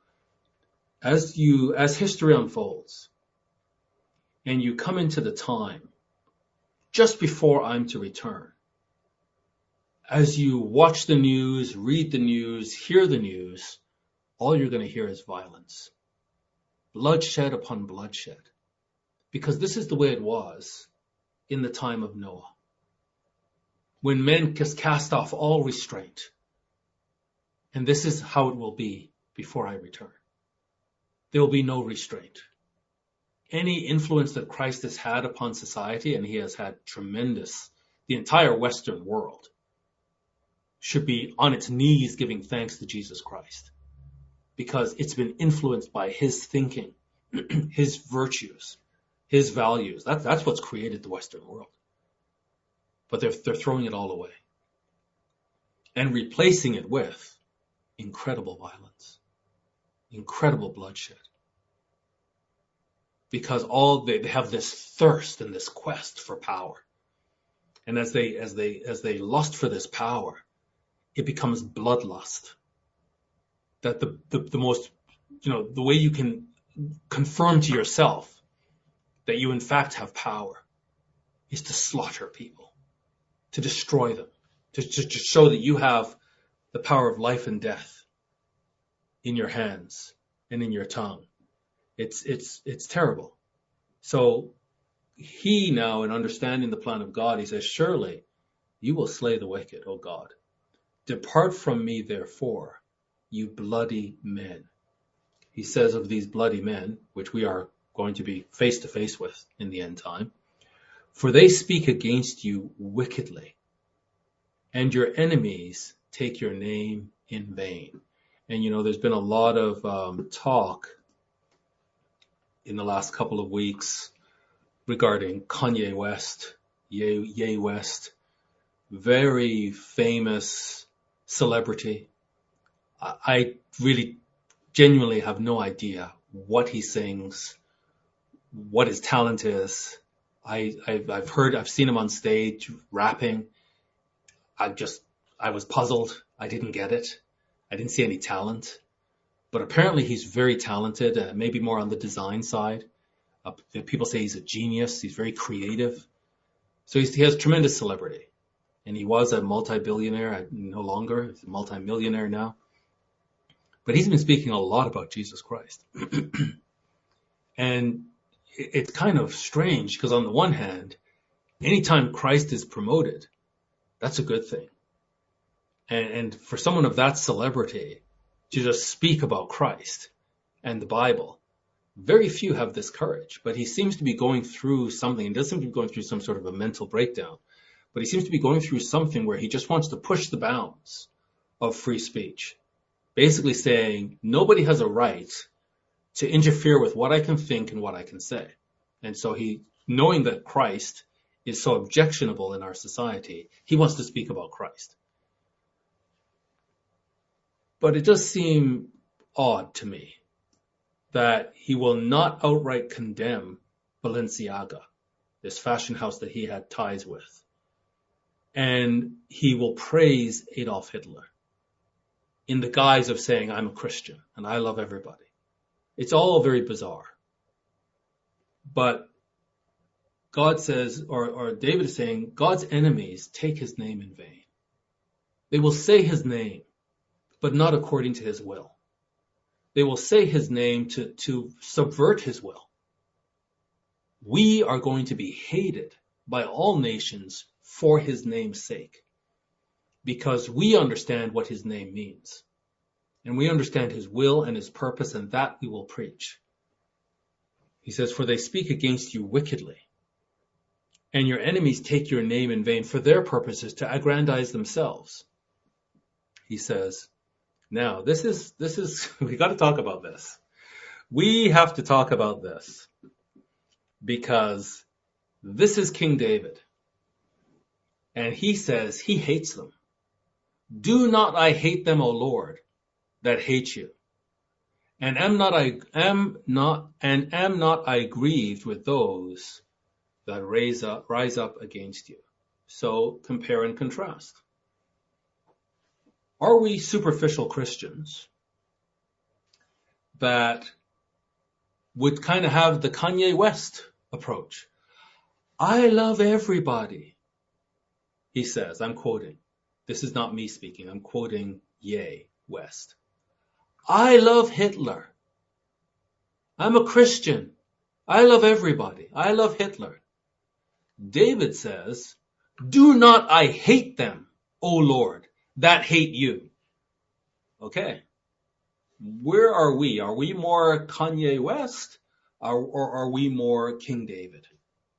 as history unfolds and you come into the time just before I'm to return, as you watch the news, read the news, hear the news, all you're going to hear is violence. Bloodshed upon bloodshed. Because this is the way it was in the time of Noah. when men just cast off all restraint. And this is how it will be before I return. There will be no restraint. Any influence that Christ has had upon society, and he has had tremendous, the entire Western world should be on its knees giving thanks to Jesus Christ, because it's been influenced by his thinking, his virtues, his values. That's what's created the Western world. But they're throwing it all away and replacing it with incredible violence, incredible bloodshed. Because they have this thirst and this quest for power. And as they lust for this power, it becomes bloodlust. That the most, the way you can confirm to yourself that you in fact have power is to slaughter people, to destroy them, to show that you have the power of life and death in your hands and in your tongue. It's terrible. So he now, in understanding the plan of God, he says, surely you will slay the wicked, O God. Depart from me, therefore, you bloody men. He says of these bloody men, which we are going to be face to face with in the end time, for they speak against you wickedly, and your enemies take your name in vain. And there's been a lot of talk in the last couple of weeks regarding Kanye West, Ye West, very famous celebrity. I really genuinely have no idea what he sings, what his talent is. I've seen him on stage rapping. I was puzzled. I didn't get it. I didn't see any talent. But apparently he's very talented, maybe more on the design side. People say he's a genius. He's very creative. So he has tremendous celebrity. And he was a multi-billionaire, no longer. He's a multi-millionaire now. But he's been speaking a lot about Jesus Christ. And it's kind of strange because on the one hand, anytime Christ is promoted, that's a good thing. And for someone of that celebrity to just speak about Christ and the Bible, very few have this courage. But he seems to be going through something. He doesn't seem to be going through some sort of a mental breakdown. But he seems to be going through something where he just wants to push the bounds of free speech. Basically saying nobody has a right to interfere with what I can think and what I can say. And so he, knowing that Christ is so objectionable in our society, he wants to speak about Christ. But it does seem odd to me that he will not outright condemn Balenciaga, this fashion house that he had ties with. And he will praise Adolf Hitler in the guise of saying, I'm a Christian and I love everybody. It's all very bizarre. But God says, or David is saying, God's enemies take his name in vain. They will say his name, but not according to his will. They will say his name to subvert his will. We are going to be hated by all nations for his name's sake, because we understand what his name means. And we understand his will and his purpose, and that we will preach. He says, for they speak against you wickedly, and your enemies take your name in vain for their purposes to aggrandize themselves. He says, now this is, we got to talk about this. We have to talk about this because this is King David. And he says he hates them. Do not I hate them, O Lord, that hate you? And am not I grieved with those that rise up against you? So compare and contrast. Are we superficial Christians that would kind of have the Kanye West approach? I love everybody. He says, I'm quoting. This is not me speaking. I'm quoting Ye West. I love Hitler. I'm a Christian. I love everybody. I love Hitler. David says, Do not I hate them, O Lord, that hate you. Okay. Where are we? Are we more Kanye West or are we more King David?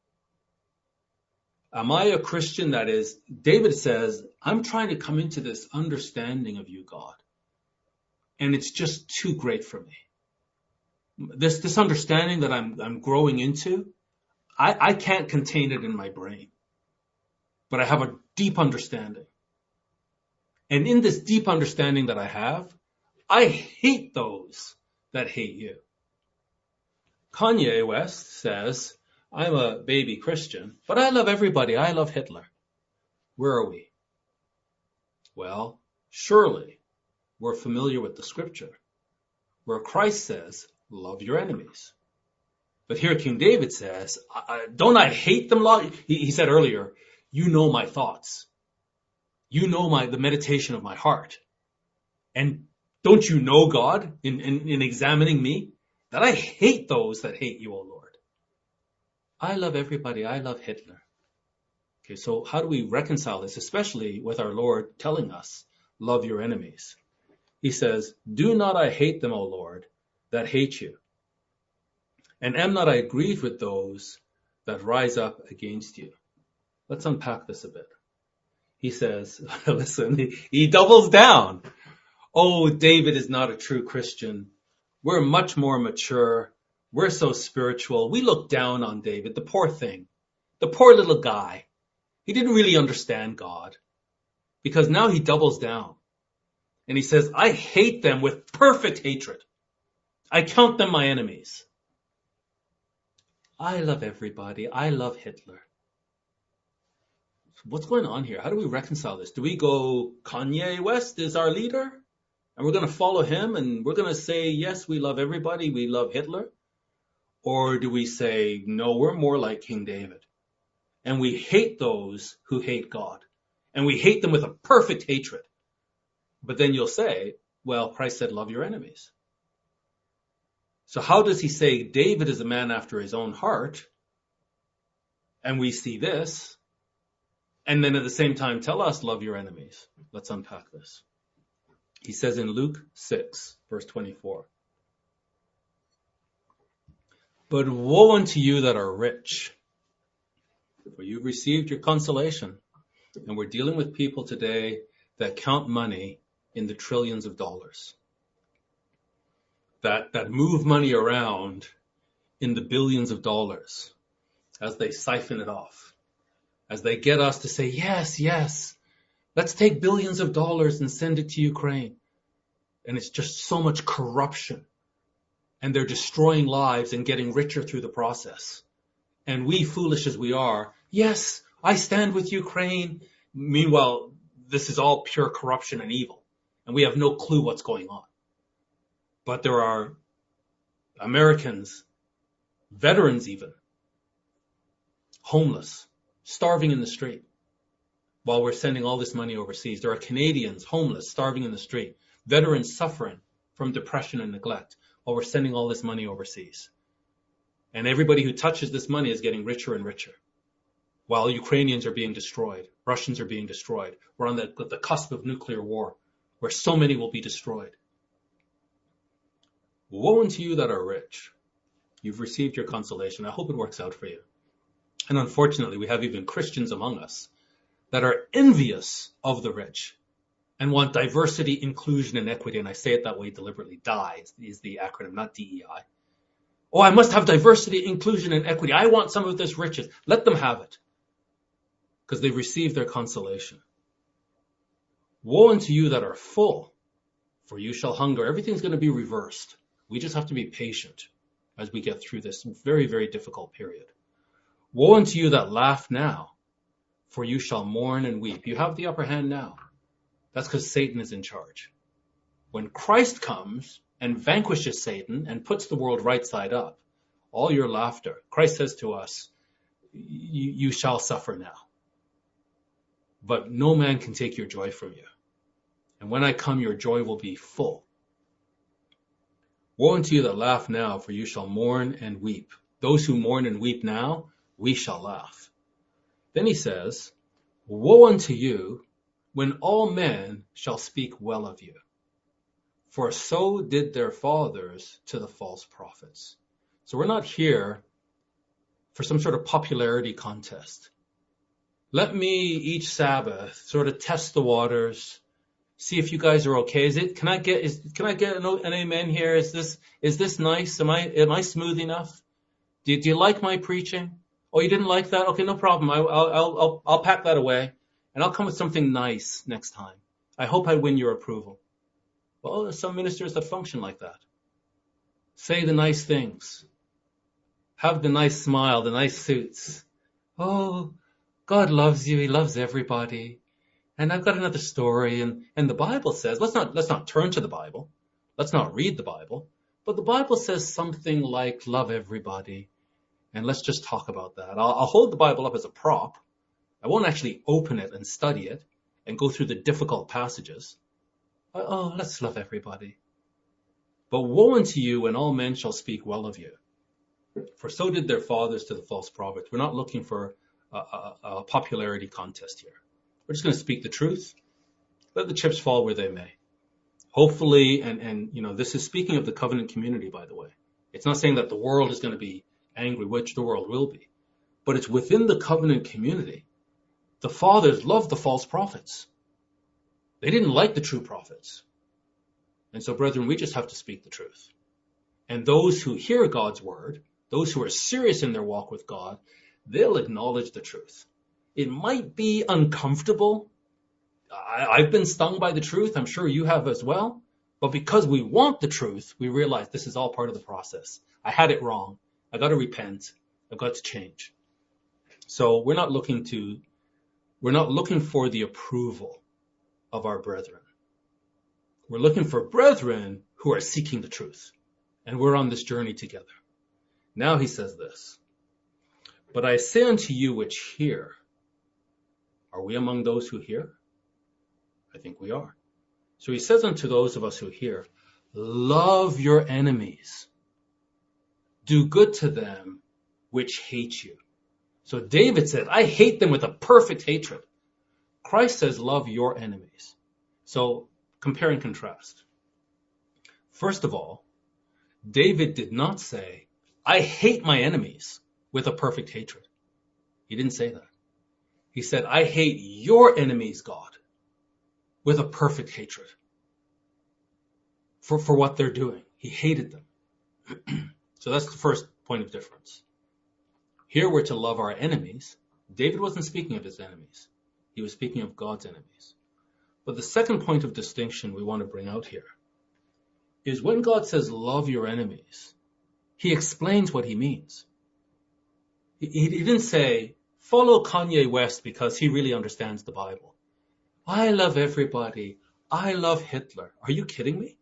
Am I a Christian that is, David says, I'm trying to come into this understanding of you, God. And it's just too great for me. This understanding that I'm growing into, I can't contain it in my brain. But I have a deep understanding. And in this deep understanding that I hate those that hate you. Kanye West says, I'm a baby Christian, but I love everybody. I love Hitler. Where are we? Well, surely we're familiar with the scripture where Christ says, love your enemies. But here King David says, don't I hate them? He said earlier, you know my thoughts. You know the meditation of my heart. And don't you know, God, in examining me, that I hate those that hate you, O Lord. I love everybody. I love Hitler. Okay, so how do we reconcile this, especially with our Lord telling us, love your enemies? He says, do not I hate them, O Lord, that hate you. And am not I grieved with those that rise up against you? Let's unpack this a bit. He says, listen, he doubles down. Oh, David is not a true Christian. We're much more mature. We're so spiritual. We look down on David, the poor thing, the poor little guy. He didn't really understand God because now he doubles down and he says, I hate them with perfect hatred. I count them my enemies. I love everybody. I love Hitler. What's going on here? How do we reconcile this? Do we go, Kanye West is our leader and we're going to follow him and we're going to say, yes, we love everybody. We love Hitler. Or do we say, no, we're more like King David and we hate those who hate God and we hate them with a perfect hatred. But then you'll say, well, Christ said, love your enemies. So how does he say David is a man after his own heart? And we see this. And then at the same time, tell us, love your enemies. Let's unpack this. He says in Luke 6, verse 24. But woe unto you that are rich, for you've received your consolation. And we're dealing with people today that count money in the trillions of dollars. That move money around in the billions of dollars as they siphon it off. As they get us to say, yes, yes, let's take billions of dollars and send it to Ukraine. And it's just so much corruption. And they're destroying lives and getting richer through the process. And we, foolish as we are, yes, I stand with Ukraine. Meanwhile, this is all pure corruption and evil. And we have no clue what's going on. But there are Americans, veterans even, homeless, starving in the street while we're sending all this money overseas. There are Canadians, homeless, starving in the street, veterans suffering from depression and neglect while we're sending all this money overseas. And everybody who touches this money is getting richer and richer while Ukrainians are being destroyed, Russians are being destroyed. We're on the cusp of nuclear war where so many will be destroyed. Woe unto you that are rich. You've received your consolation. I hope it works out for you. And unfortunately, we have even Christians among us that are envious of the rich and want diversity, inclusion, and equity. And I say it that way deliberately. DIE is the acronym, not DEI. Oh, I must have diversity, inclusion, and equity. I want some of this riches. Let them have it because they've received their consolation. Woe unto you that are full, for you shall hunger. Everything's going to be reversed. We just have to be patient as we get through this very, very difficult period. Woe unto you that laugh now, for you shall mourn and weep. You have the upper hand now. That's because Satan is in charge. When Christ comes and vanquishes Satan and puts the world right side up, all your laughter, Christ says to us, you shall suffer now. But no man can take your joy from you. And when I come, your joy will be full. Woe unto you that laugh now, for you shall mourn and weep. Those who mourn and weep now, we shall laugh. Then he says, Woe unto you when all men shall speak well of you, for so did their fathers to the false prophets. So we're not here for some sort of popularity contest. Let me each Sabbath sort of test the waters, see if you guys are okay. Can I get an amen here? Is this nice? Am I smooth enough? Do you like my preaching? Oh, you didn't like that? Okay, no problem. I'll pack that away, and I'll come with something nice next time. I hope I win your approval. Well, there's some ministers that function like that. Say the nice things. Have the nice smile, the nice suits. Oh, God loves you. He loves everybody. And I've got another story. And the Bible says, let's not turn to the Bible. Let's not read the Bible. But the Bible says something like, love everybody. And let's just talk about that. I'll hold the Bible up as a prop. I won't actually open it and study it and go through the difficult passages. Oh, let's love everybody. But woe unto you when all men shall speak well of you. For so did their fathers to the false prophets. We're not looking for a popularity contest here. We're just going to speak the truth. Let the chips fall where they may. Hopefully, and this is speaking of the covenant community, by the way. It's not saying that the world is going to be angry, which the world will be. But it's within the covenant community. The fathers loved the false prophets. They didn't like the true prophets. And so, brethren, we just have to speak the truth. And those who hear God's word, those who are serious in their walk with God, they'll acknowledge the truth. It might be uncomfortable. I've been stung by the truth. I'm sure you have as well. But because we want the truth, we realize this is all part of the process. I had it wrong. I got to repent. I've got to change. So we're not looking for the approval of our brethren. We're looking for brethren who are seeking the truth. And we're on this journey together. Now he says this. But I say unto you which hear. Are we among those who hear? I think we are. So he says unto those of us who hear, love your enemies. Do good to them which hate you. So David said, I hate them with a perfect hatred. Christ says, love your enemies. So compare and contrast. First of all, David did not say, I hate my enemies with a perfect hatred. He didn't say that. He said, I hate your enemies, God, with a perfect hatred for what they're doing. He hated them. So that's the first point of difference. Here we're to love our enemies. David wasn't speaking of his enemies. He was speaking of God's enemies. But the second point of distinction we want to bring out here is when God says love your enemies, he explains what he means. He didn't say follow Kanye West because he really understands the Bible. I love everybody. I love Hitler. Are you kidding me?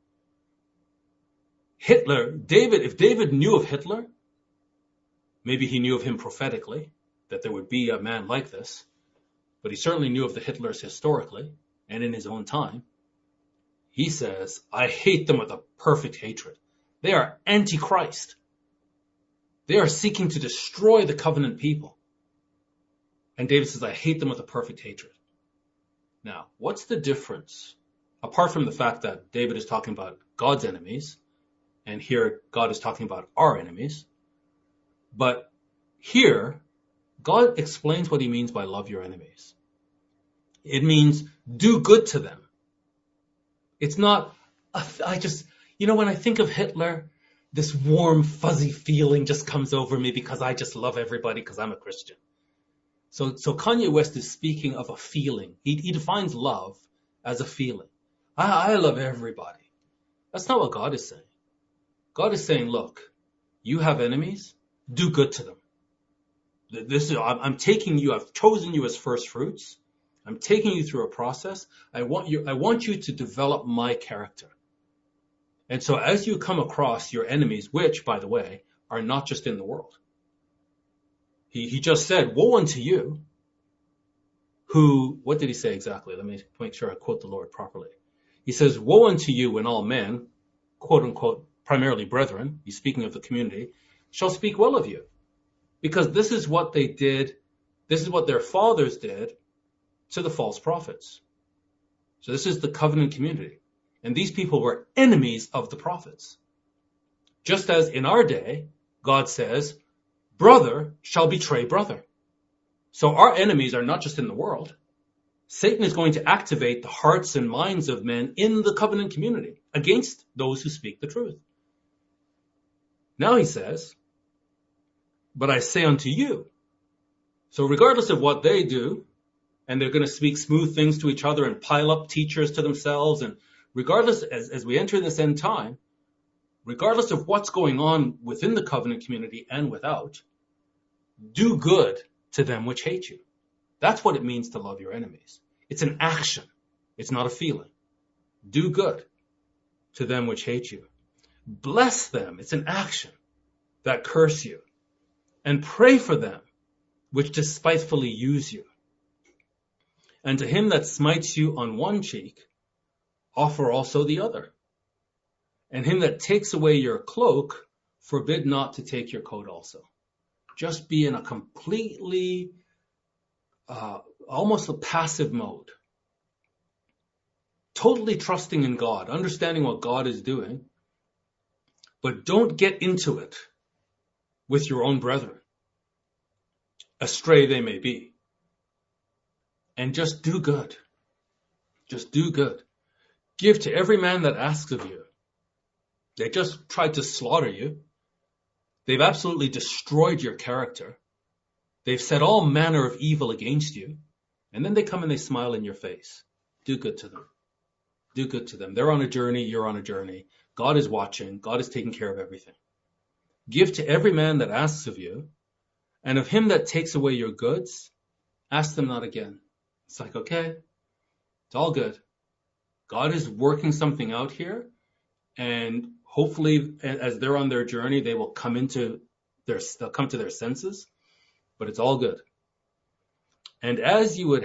Hitler, if David knew of Hitler, maybe he knew of him prophetically, that there would be a man like this, but he certainly knew of the Hitlers historically and in his own time. He says, I hate them with a perfect hatred. They are anti-Christ. They are seeking to destroy the covenant people. And David says, I hate them with a perfect hatred. Now, what's the difference? Apart from the fact that David is talking about God's enemies, and here God is talking about our enemies. But here, God explains what he means by love your enemies. It means do good to them. It's not, when I think of Hitler, this warm, fuzzy feeling just comes over me because I just love everybody because I'm a Christian. So Kanye West is speaking of a feeling. He defines love as a feeling. I love everybody. That's not what God is saying. God is saying, look, you have enemies, do good to them. I'm taking you, I've chosen you as first fruits. I'm taking you through a process. I want you to develop my character. And so as you come across your enemies, which, by the way, are not just in the world. He just said, woe unto you, who, what did he say exactly? Let me make sure I quote the Lord properly. He says, woe unto you when all men, quote unquote, primarily brethren, he's speaking of the community, shall speak well of you. Because this is what they did, this is what their fathers did, to the false prophets. So this is the covenant community. And these people were enemies of the prophets. Just as in our day, God says, brother shall betray brother. So our enemies are not just in the world. Satan is going to activate the hearts and minds of men in the covenant community against those who speak the truth. Now he says, but I say unto you. So regardless of what they do, and they're going to speak smooth things to each other and pile up teachers to themselves, and regardless, as we enter this end time, regardless of what's going on within the covenant community and without, do good to them which hate you. That's what it means to love your enemies. It's an action. It's not a feeling. Do good to them which hate you. Bless them. It's an action that curse you. And pray for them which despitefully use you. And to him that smites you on one cheek, offer also the other. And him that takes away your cloak, forbid not to take your coat also. Just be in a completely, almost a passive mode. Totally trusting in God, understanding what God is doing, but don't get into it with your own brethren, astray they may be. And just do good. Just do good. Give to every man that asks of you. They just tried to slaughter you. They've absolutely destroyed your character. They've said all manner of evil against you. And then they come and they smile in your face. Do good to them. Do good to them. They're on a journey. You're on a journey. God is watching. God is taking care of everything. Give to every man that asks of you. And of him that takes away your goods, ask them not again. It's like, okay, it's all good. God is working something out here. And hopefully, as they're on their journey, they will they'll come to their senses, but it's all good. And as you would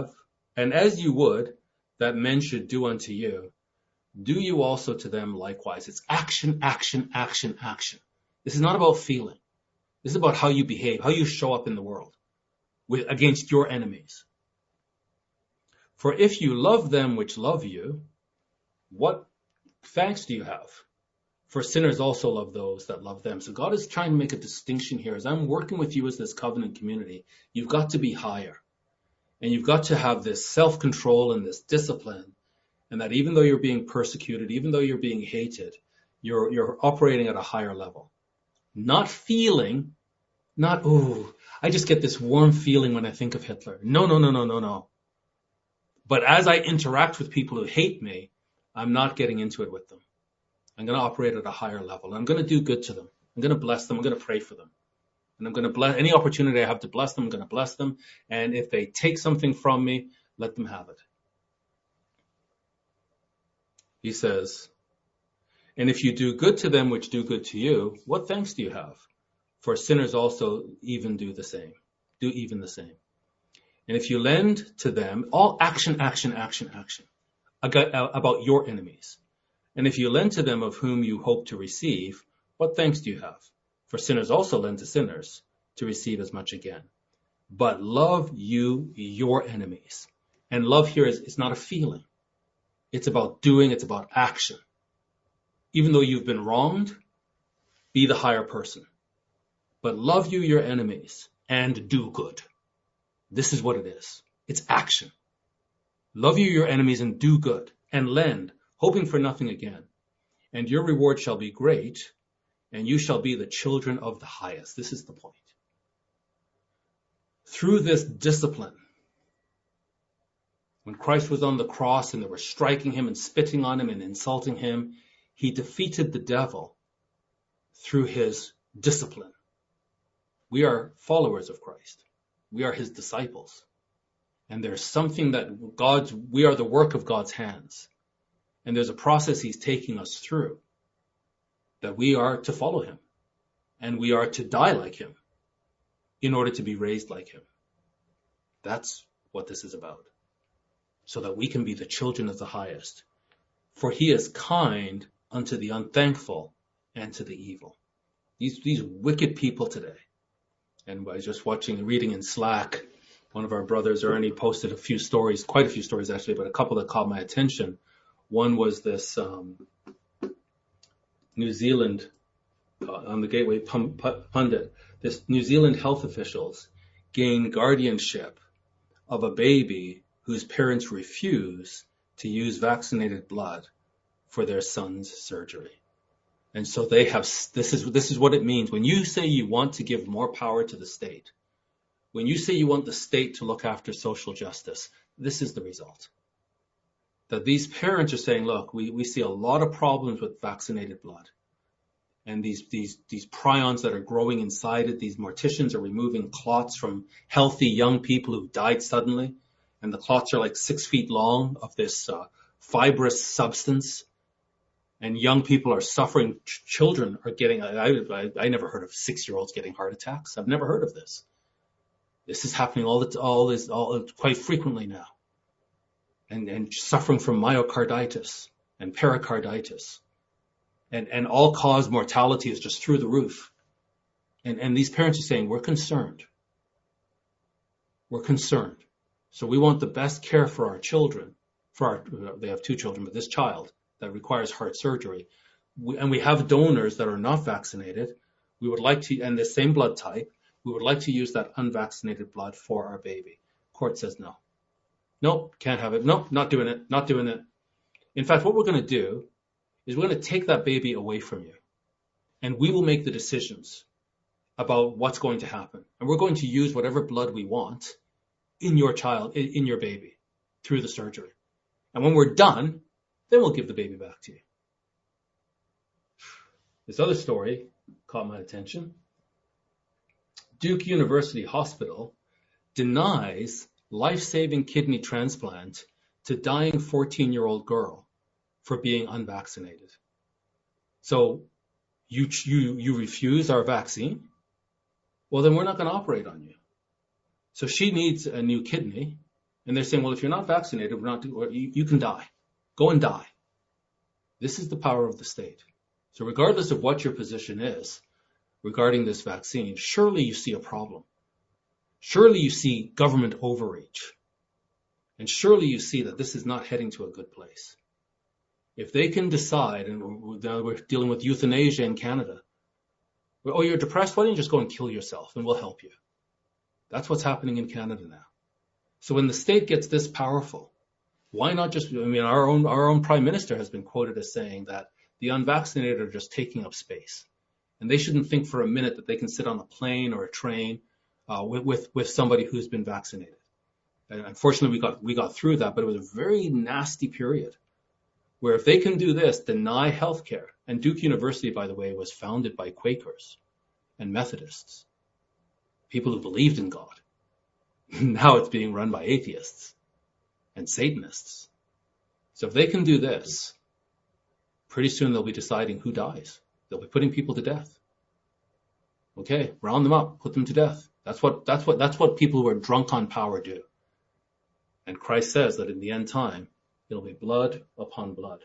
that men should do unto you, do you also to them likewise. It's action, action, action, action. This is not about feeling. This is about how you behave, how you show up in the world against your enemies. For if you love them which love you, what thanks do you have? For sinners also love those that love them. So God is trying to make a distinction here. As I'm working with you as this covenant community, you've got to be higher. And you've got to have this self-control and this discipline. And that even though you're being persecuted, even though you're being hated, you're operating at a higher level. Not feeling, I just get this warm feeling when I think of Hitler. No. But as I interact with people who hate me, I'm not getting into it with them. I'm going to operate at a higher level. I'm going to do good to them. I'm going to bless them. I'm going to pray for them. And I'm going to bless any opportunity I have to bless them. I'm going to bless them. And if they take something from me, let them have it. He says, and if you do good to them which do good to you, what thanks do you have? For sinners also even do the same. Do even the same. And if you lend to them, all action, action, action, action, about your enemies. And if you lend to them of whom you hope to receive, what thanks do you have? For sinners also lend to sinners to receive as much again. But love you your enemies. And love here is not a feeling. It's about doing, it's about action. Even though you've been wronged, be the higher person. But love you your enemies and do good. This is what it is. It's action. Love you your enemies and do good, and lend, hoping for nothing again. And your reward shall be great, and you shall be the children of the highest. This is the point. Through this discipline, when Christ was on the cross and they were striking him and spitting on him and insulting him, he defeated the devil through his discipline. We are followers of Christ. We are his disciples. And there's something that we are the work of God's hands. And there's a process he's taking us through that we are to follow him. And we are to die like him in order to be raised like him. That's what this is about. So that we can be the children of the highest. For he is kind unto the unthankful and to the evil. These wicked people today. And I was just reading in Slack, One of our brothers, Ernie, posted quite a few stories actually, but a couple that caught my attention. One was this New Zealand, on the Gateway Pundit, this New Zealand health officials gain guardianship of a baby whose parents refuse to use vaccinated blood for their son's surgery. And so they have, this is what it means. When you say you want to give more power to the state, when you say you want the state to look after social justice, this is the result. That these parents are saying, look, we see a lot of problems with vaccinated blood. And these prions that are growing inside it, these morticians are removing clots from healthy young people who died suddenly. And the clots are like 6 feet long of this fibrous substance. And young people are suffering. Children are getting, I never heard of 6-year-olds getting heart attacks. I've never heard of this. This is happening quite frequently now. And suffering from myocarditis and pericarditis. And all-cause mortality is just through the roof. And these parents are saying, we're concerned. We're concerned. So we want the best care for our children. They have 2 children, but this child that requires heart surgery. And we have donors that are not vaccinated. We would like to, and the same blood type, we would like to use that unvaccinated blood for our baby. Court says no. Nope, can't have it. Nope, not doing it, not doing it. In fact, what we're going to do is we're going to take that baby away from you. And we will make the decisions about what's going to happen. And we're going to use whatever blood we want in your child, in your baby, through the surgery. And when we're done, then we'll give the baby back to you. This other story caught my attention. Duke University Hospital denies life-saving kidney transplant to dying 14-year-old girl for being unvaccinated. So you refuse our vaccine? Well, then we're not going to operate on you. So she needs a new kidney, and they're saying, well, if you're not vaccinated, you can die. Go and die. This is the power of the state. So regardless of what your position is regarding this vaccine, surely you see a problem. Surely you see government overreach. And surely you see that this is not heading to a good place. If they can decide, and we're dealing with euthanasia in Canada, oh, you're depressed? Why don't you just go and kill yourself and we'll help you? That's what's happening in Canada now. So when the state gets this powerful, why not just, our own prime minister has been quoted as saying that the unvaccinated are just taking up space. And they shouldn't think for a minute that they can sit on a plane or a train with somebody who's been vaccinated. And unfortunately, we got through that, but it was a very nasty period where if they can do this, deny healthcare. And Duke University, by the way, was founded by Quakers and Methodists, people who believed in God. Now it's being run by atheists and Satanists. So if they can do this, pretty soon they'll be deciding who dies. They'll be putting people to death. Okay, round them up, put them to death. That's what people who are drunk on power do. And Christ says that in the end time, it'll be blood upon blood.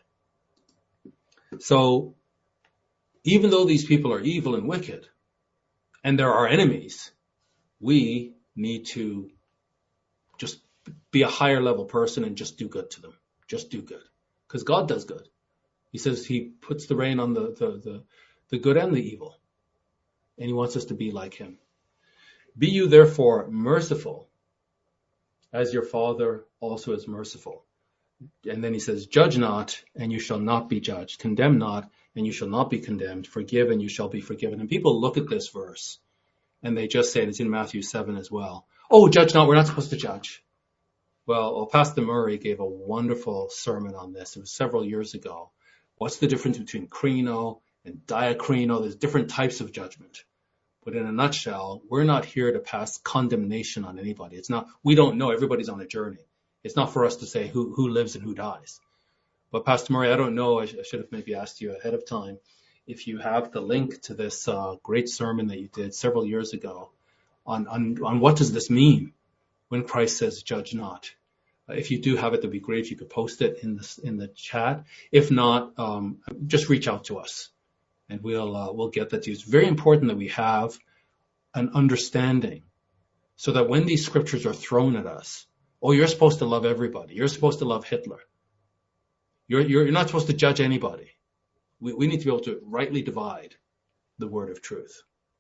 So even though these people are evil and wicked, and they're our enemies, we need to just be a higher level person and just do good to them. Just do good. Because God does good. He says he puts the rain on the good and the evil. And he wants us to be like him. Be you therefore merciful, as your Father also is merciful. And then he says, judge not, and you shall not be judged. Condemn not, and you shall not be condemned. Forgive, and you shall be forgiven. And people look at this verse, and they just say, and it's in Matthew 7 as well, oh, judge not, we're not supposed to judge. Well, Pastor Murray gave a wonderful sermon on this. It was several years ago. What's the difference between krino and diakrino? There's different types of judgment. But in a nutshell, we're not here to pass condemnation on anybody. It's not, we don't know, everybody's on a journey. It's not for us to say who lives and who dies. But Pastor Murray, I don't know, I should have maybe asked you ahead of time, if you have the link to this great sermon that you did several years ago on what does this mean when Christ says, judge not. If you do have it, that'd be great if you could post it in the chat. If not, just reach out to us and we'll get that to you. It's very important that we have an understanding So that when these scriptures are thrown at us, oh, you're supposed to love everybody. You're supposed to love Hitler. You're not supposed to judge anybody. We need to be able to rightly divide the word of truth.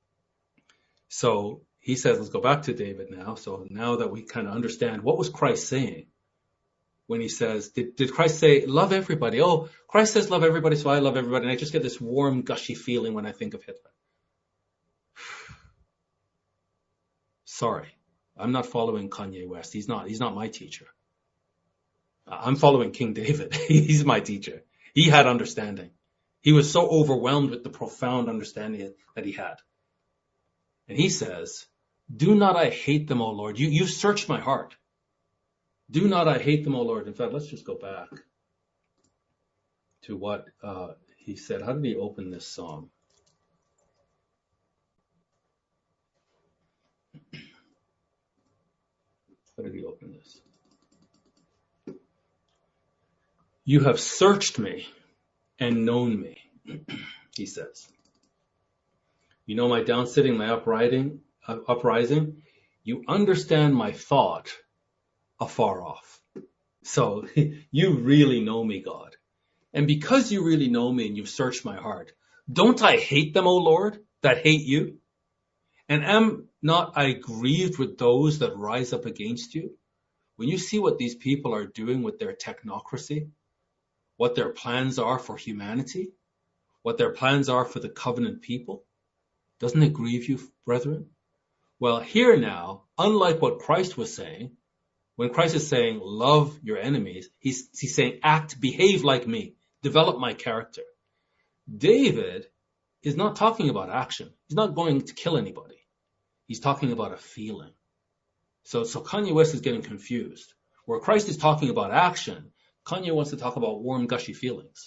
So he says, let's go back to David now. So now that we kind of understand, what was Christ saying when he says, did Christ say, love everybody? Oh, Christ says love everybody, so I love everybody. And I just get this warm, gushy feeling when I think of Hitler. Sorry, I'm not following Kanye West. He's not my teacher. I'm following King David. He's my teacher. He had understanding. He was so overwhelmed with the profound understanding that he had. And he says, do not I hate them, O Lord. You've searched my heart. Do not I hate them, O Lord. In fact, let's just go back to what he said. How did he open this psalm? How did he open this? You have searched me and known me, he says. You know my downsitting, my uprising. You understand my thought afar off. So you really know me, God. And because you really know me and you've searched my heart, don't I hate them, O Lord, that hate you? And am not I grieved with those that rise up against you? When you see what these people are doing with their technocracy, what their plans are for humanity, what their plans are for the covenant people, doesn't it grieve you, brethren? Well, here now, unlike what Christ was saying, when Christ is saying, love your enemies, he's saying, behave like me, develop my character. David is not talking about action. He's not going to kill anybody. He's talking about a feeling. So Kanye West is getting confused. Where Christ is talking about action, Kanye wants to talk about warm, gushy feelings.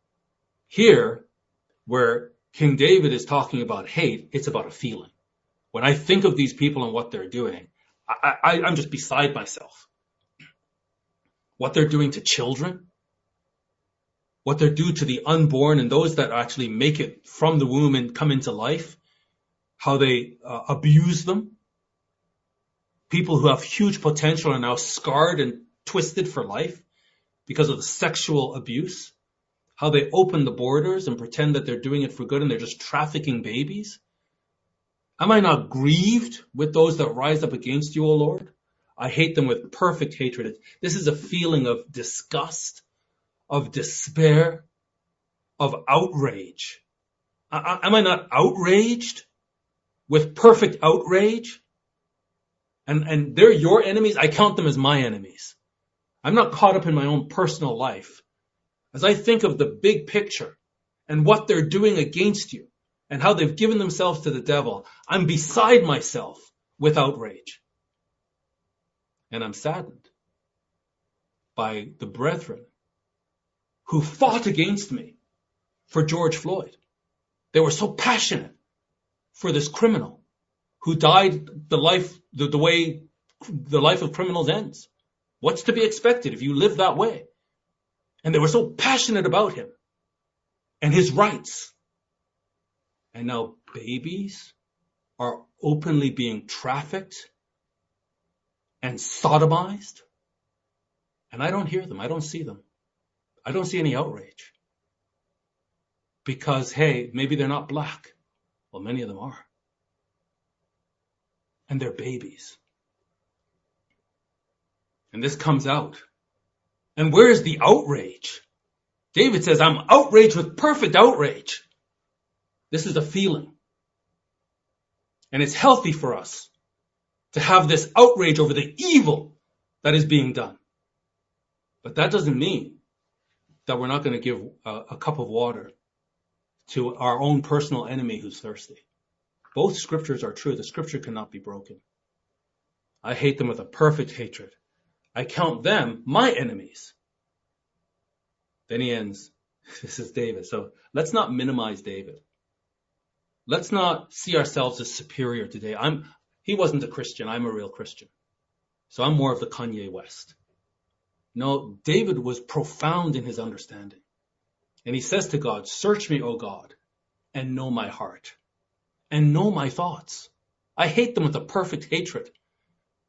Here, where King David is talking about hate, it's about a feeling. When I think of these people and what they're doing, I'm just beside myself. What they're doing to children, what they do to the unborn and those that actually make it from the womb and come into life, how they abuse them. People who have huge potential are now scarred and twisted for life because of the sexual abuse. How they open the borders and pretend that they're doing it for good and they're just trafficking babies. Am I not grieved with those that rise up against you, O Lord? I hate them with perfect hatred. This is a feeling of disgust, of despair, of outrage. Am I not outraged with perfect outrage? And they're your enemies. I count them as my enemies. I'm not caught up in my own personal life. As I think of the big picture and what they're doing against you and how they've given themselves to the devil, I'm beside myself with outrage. And I'm saddened by the brethren who fought against me for George Floyd. They were so passionate for this criminal who died the way the life of criminals ends. What's to be expected if you live that way? And they were so passionate about him and his rights. And now babies are openly being trafficked and sodomized. And I don't hear them. I don't see them. I don't see any outrage. Because, hey, maybe they're not black. Well, many of them are. And they're babies. And this comes out. And where is the outrage? David says, I'm outraged with perfect outrage. This is a feeling. And it's healthy for us to have this outrage over the evil that is being done. But that doesn't mean that we're not going to give a cup of water to our own personal enemy who's thirsty. Both scriptures are true. The scripture cannot be broken. I hate them with a perfect hatred. I count them my enemies. Then he ends. This is David. So let's not minimize David. Let's not see ourselves as superior today. He wasn't a Christian. I'm a real Christian. So I'm more of the Kanye West. No, David was profound in his understanding. And he says to God, search me, O God, and know my heart, and know my thoughts. I hate them with a perfect hatred.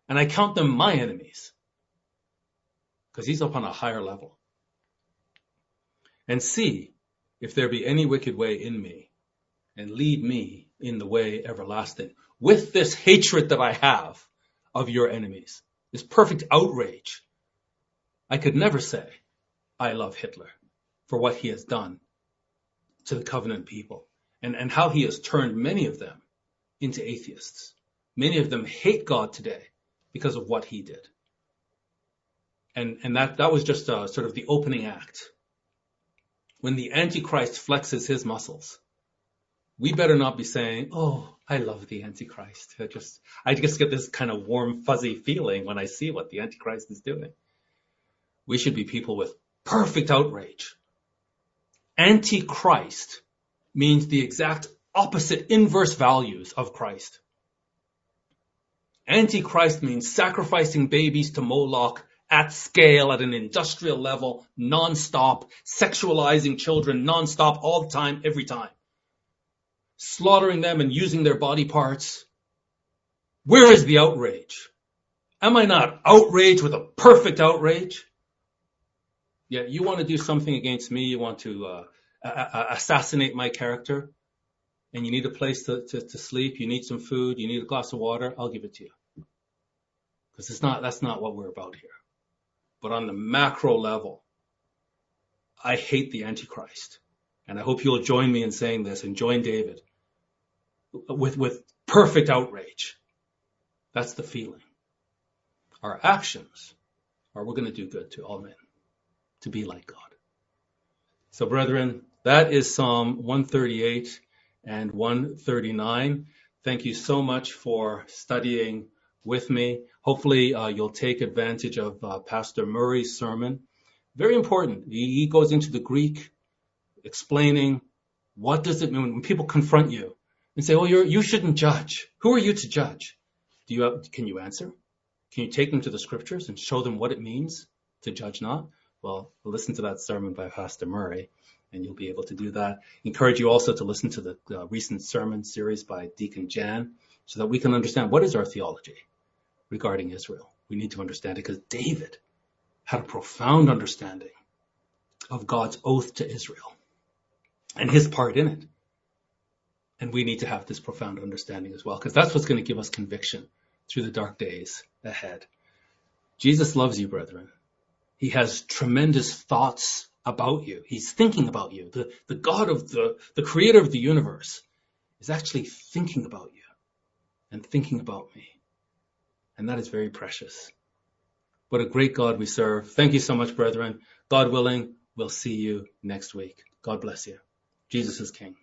and I count them my enemies, because he's up on a higher level. And see if there be any wicked way in me, and lead me in the way everlasting. With this hatred that I have of your enemies, this perfect outrage, I could never say I love Hitler for what he has done to the covenant people, and how he has turned many of them into atheists. Many of them hate God today because of what he did. And that was just sort of the opening act. When the Antichrist flexes his muscles, we better not be saying, oh, I love the Antichrist. I just get this kind of warm, fuzzy feeling when I see what the Antichrist is doing. We should be people with perfect outrage. Antichrist means the exact opposite, inverse values of Christ. Antichrist means sacrificing babies to Moloch at scale, at an industrial level, non-stop, sexualizing children non-stop, all the time, every time. Slaughtering them and using their body parts. Where is the outrage? Am I not outraged with a perfect outrage? Yeah, you want to do something against me, you want to assassinate my character, and you need a place to sleep, you need some food, you need a glass of water, I'll give it to you. Because that's not what we're about here. But on the macro level, I hate the Antichrist. And I hope you'll join me in saying this, and join David with perfect outrage. That's the feeling. Our actions are we're going to do good to all men, to be like God. So brethren, that is Psalm 138 and 139. Thank you so much for studying with me. Hopefully you'll take advantage of Pastor Murray's sermon. Very important. He goes into the Greek, explaining what does it mean when people confront you and say, oh, you shouldn't judge. Who are you to judge? Can you answer? Can you take them to the scriptures and show them what it means to judge not? Well, listen to that sermon by Pastor Murray, and you'll be able to do that. Encourage you also to listen to the recent sermon series by Deacon Jan, so that we can understand what is our theology regarding Israel. We need to understand it because David had a profound understanding of God's oath to Israel and his part in it. And we need to have this profound understanding as well, because that's what's going to give us conviction through the dark days ahead. Jesus loves you, brethren. He has tremendous thoughts about you. He's thinking about you. The God of the creator of the universe is actually thinking about you and thinking about me. And that is very precious. What a great God we serve. Thank you so much, brethren. God willing, we'll see you next week. God bless you. Jesus is King.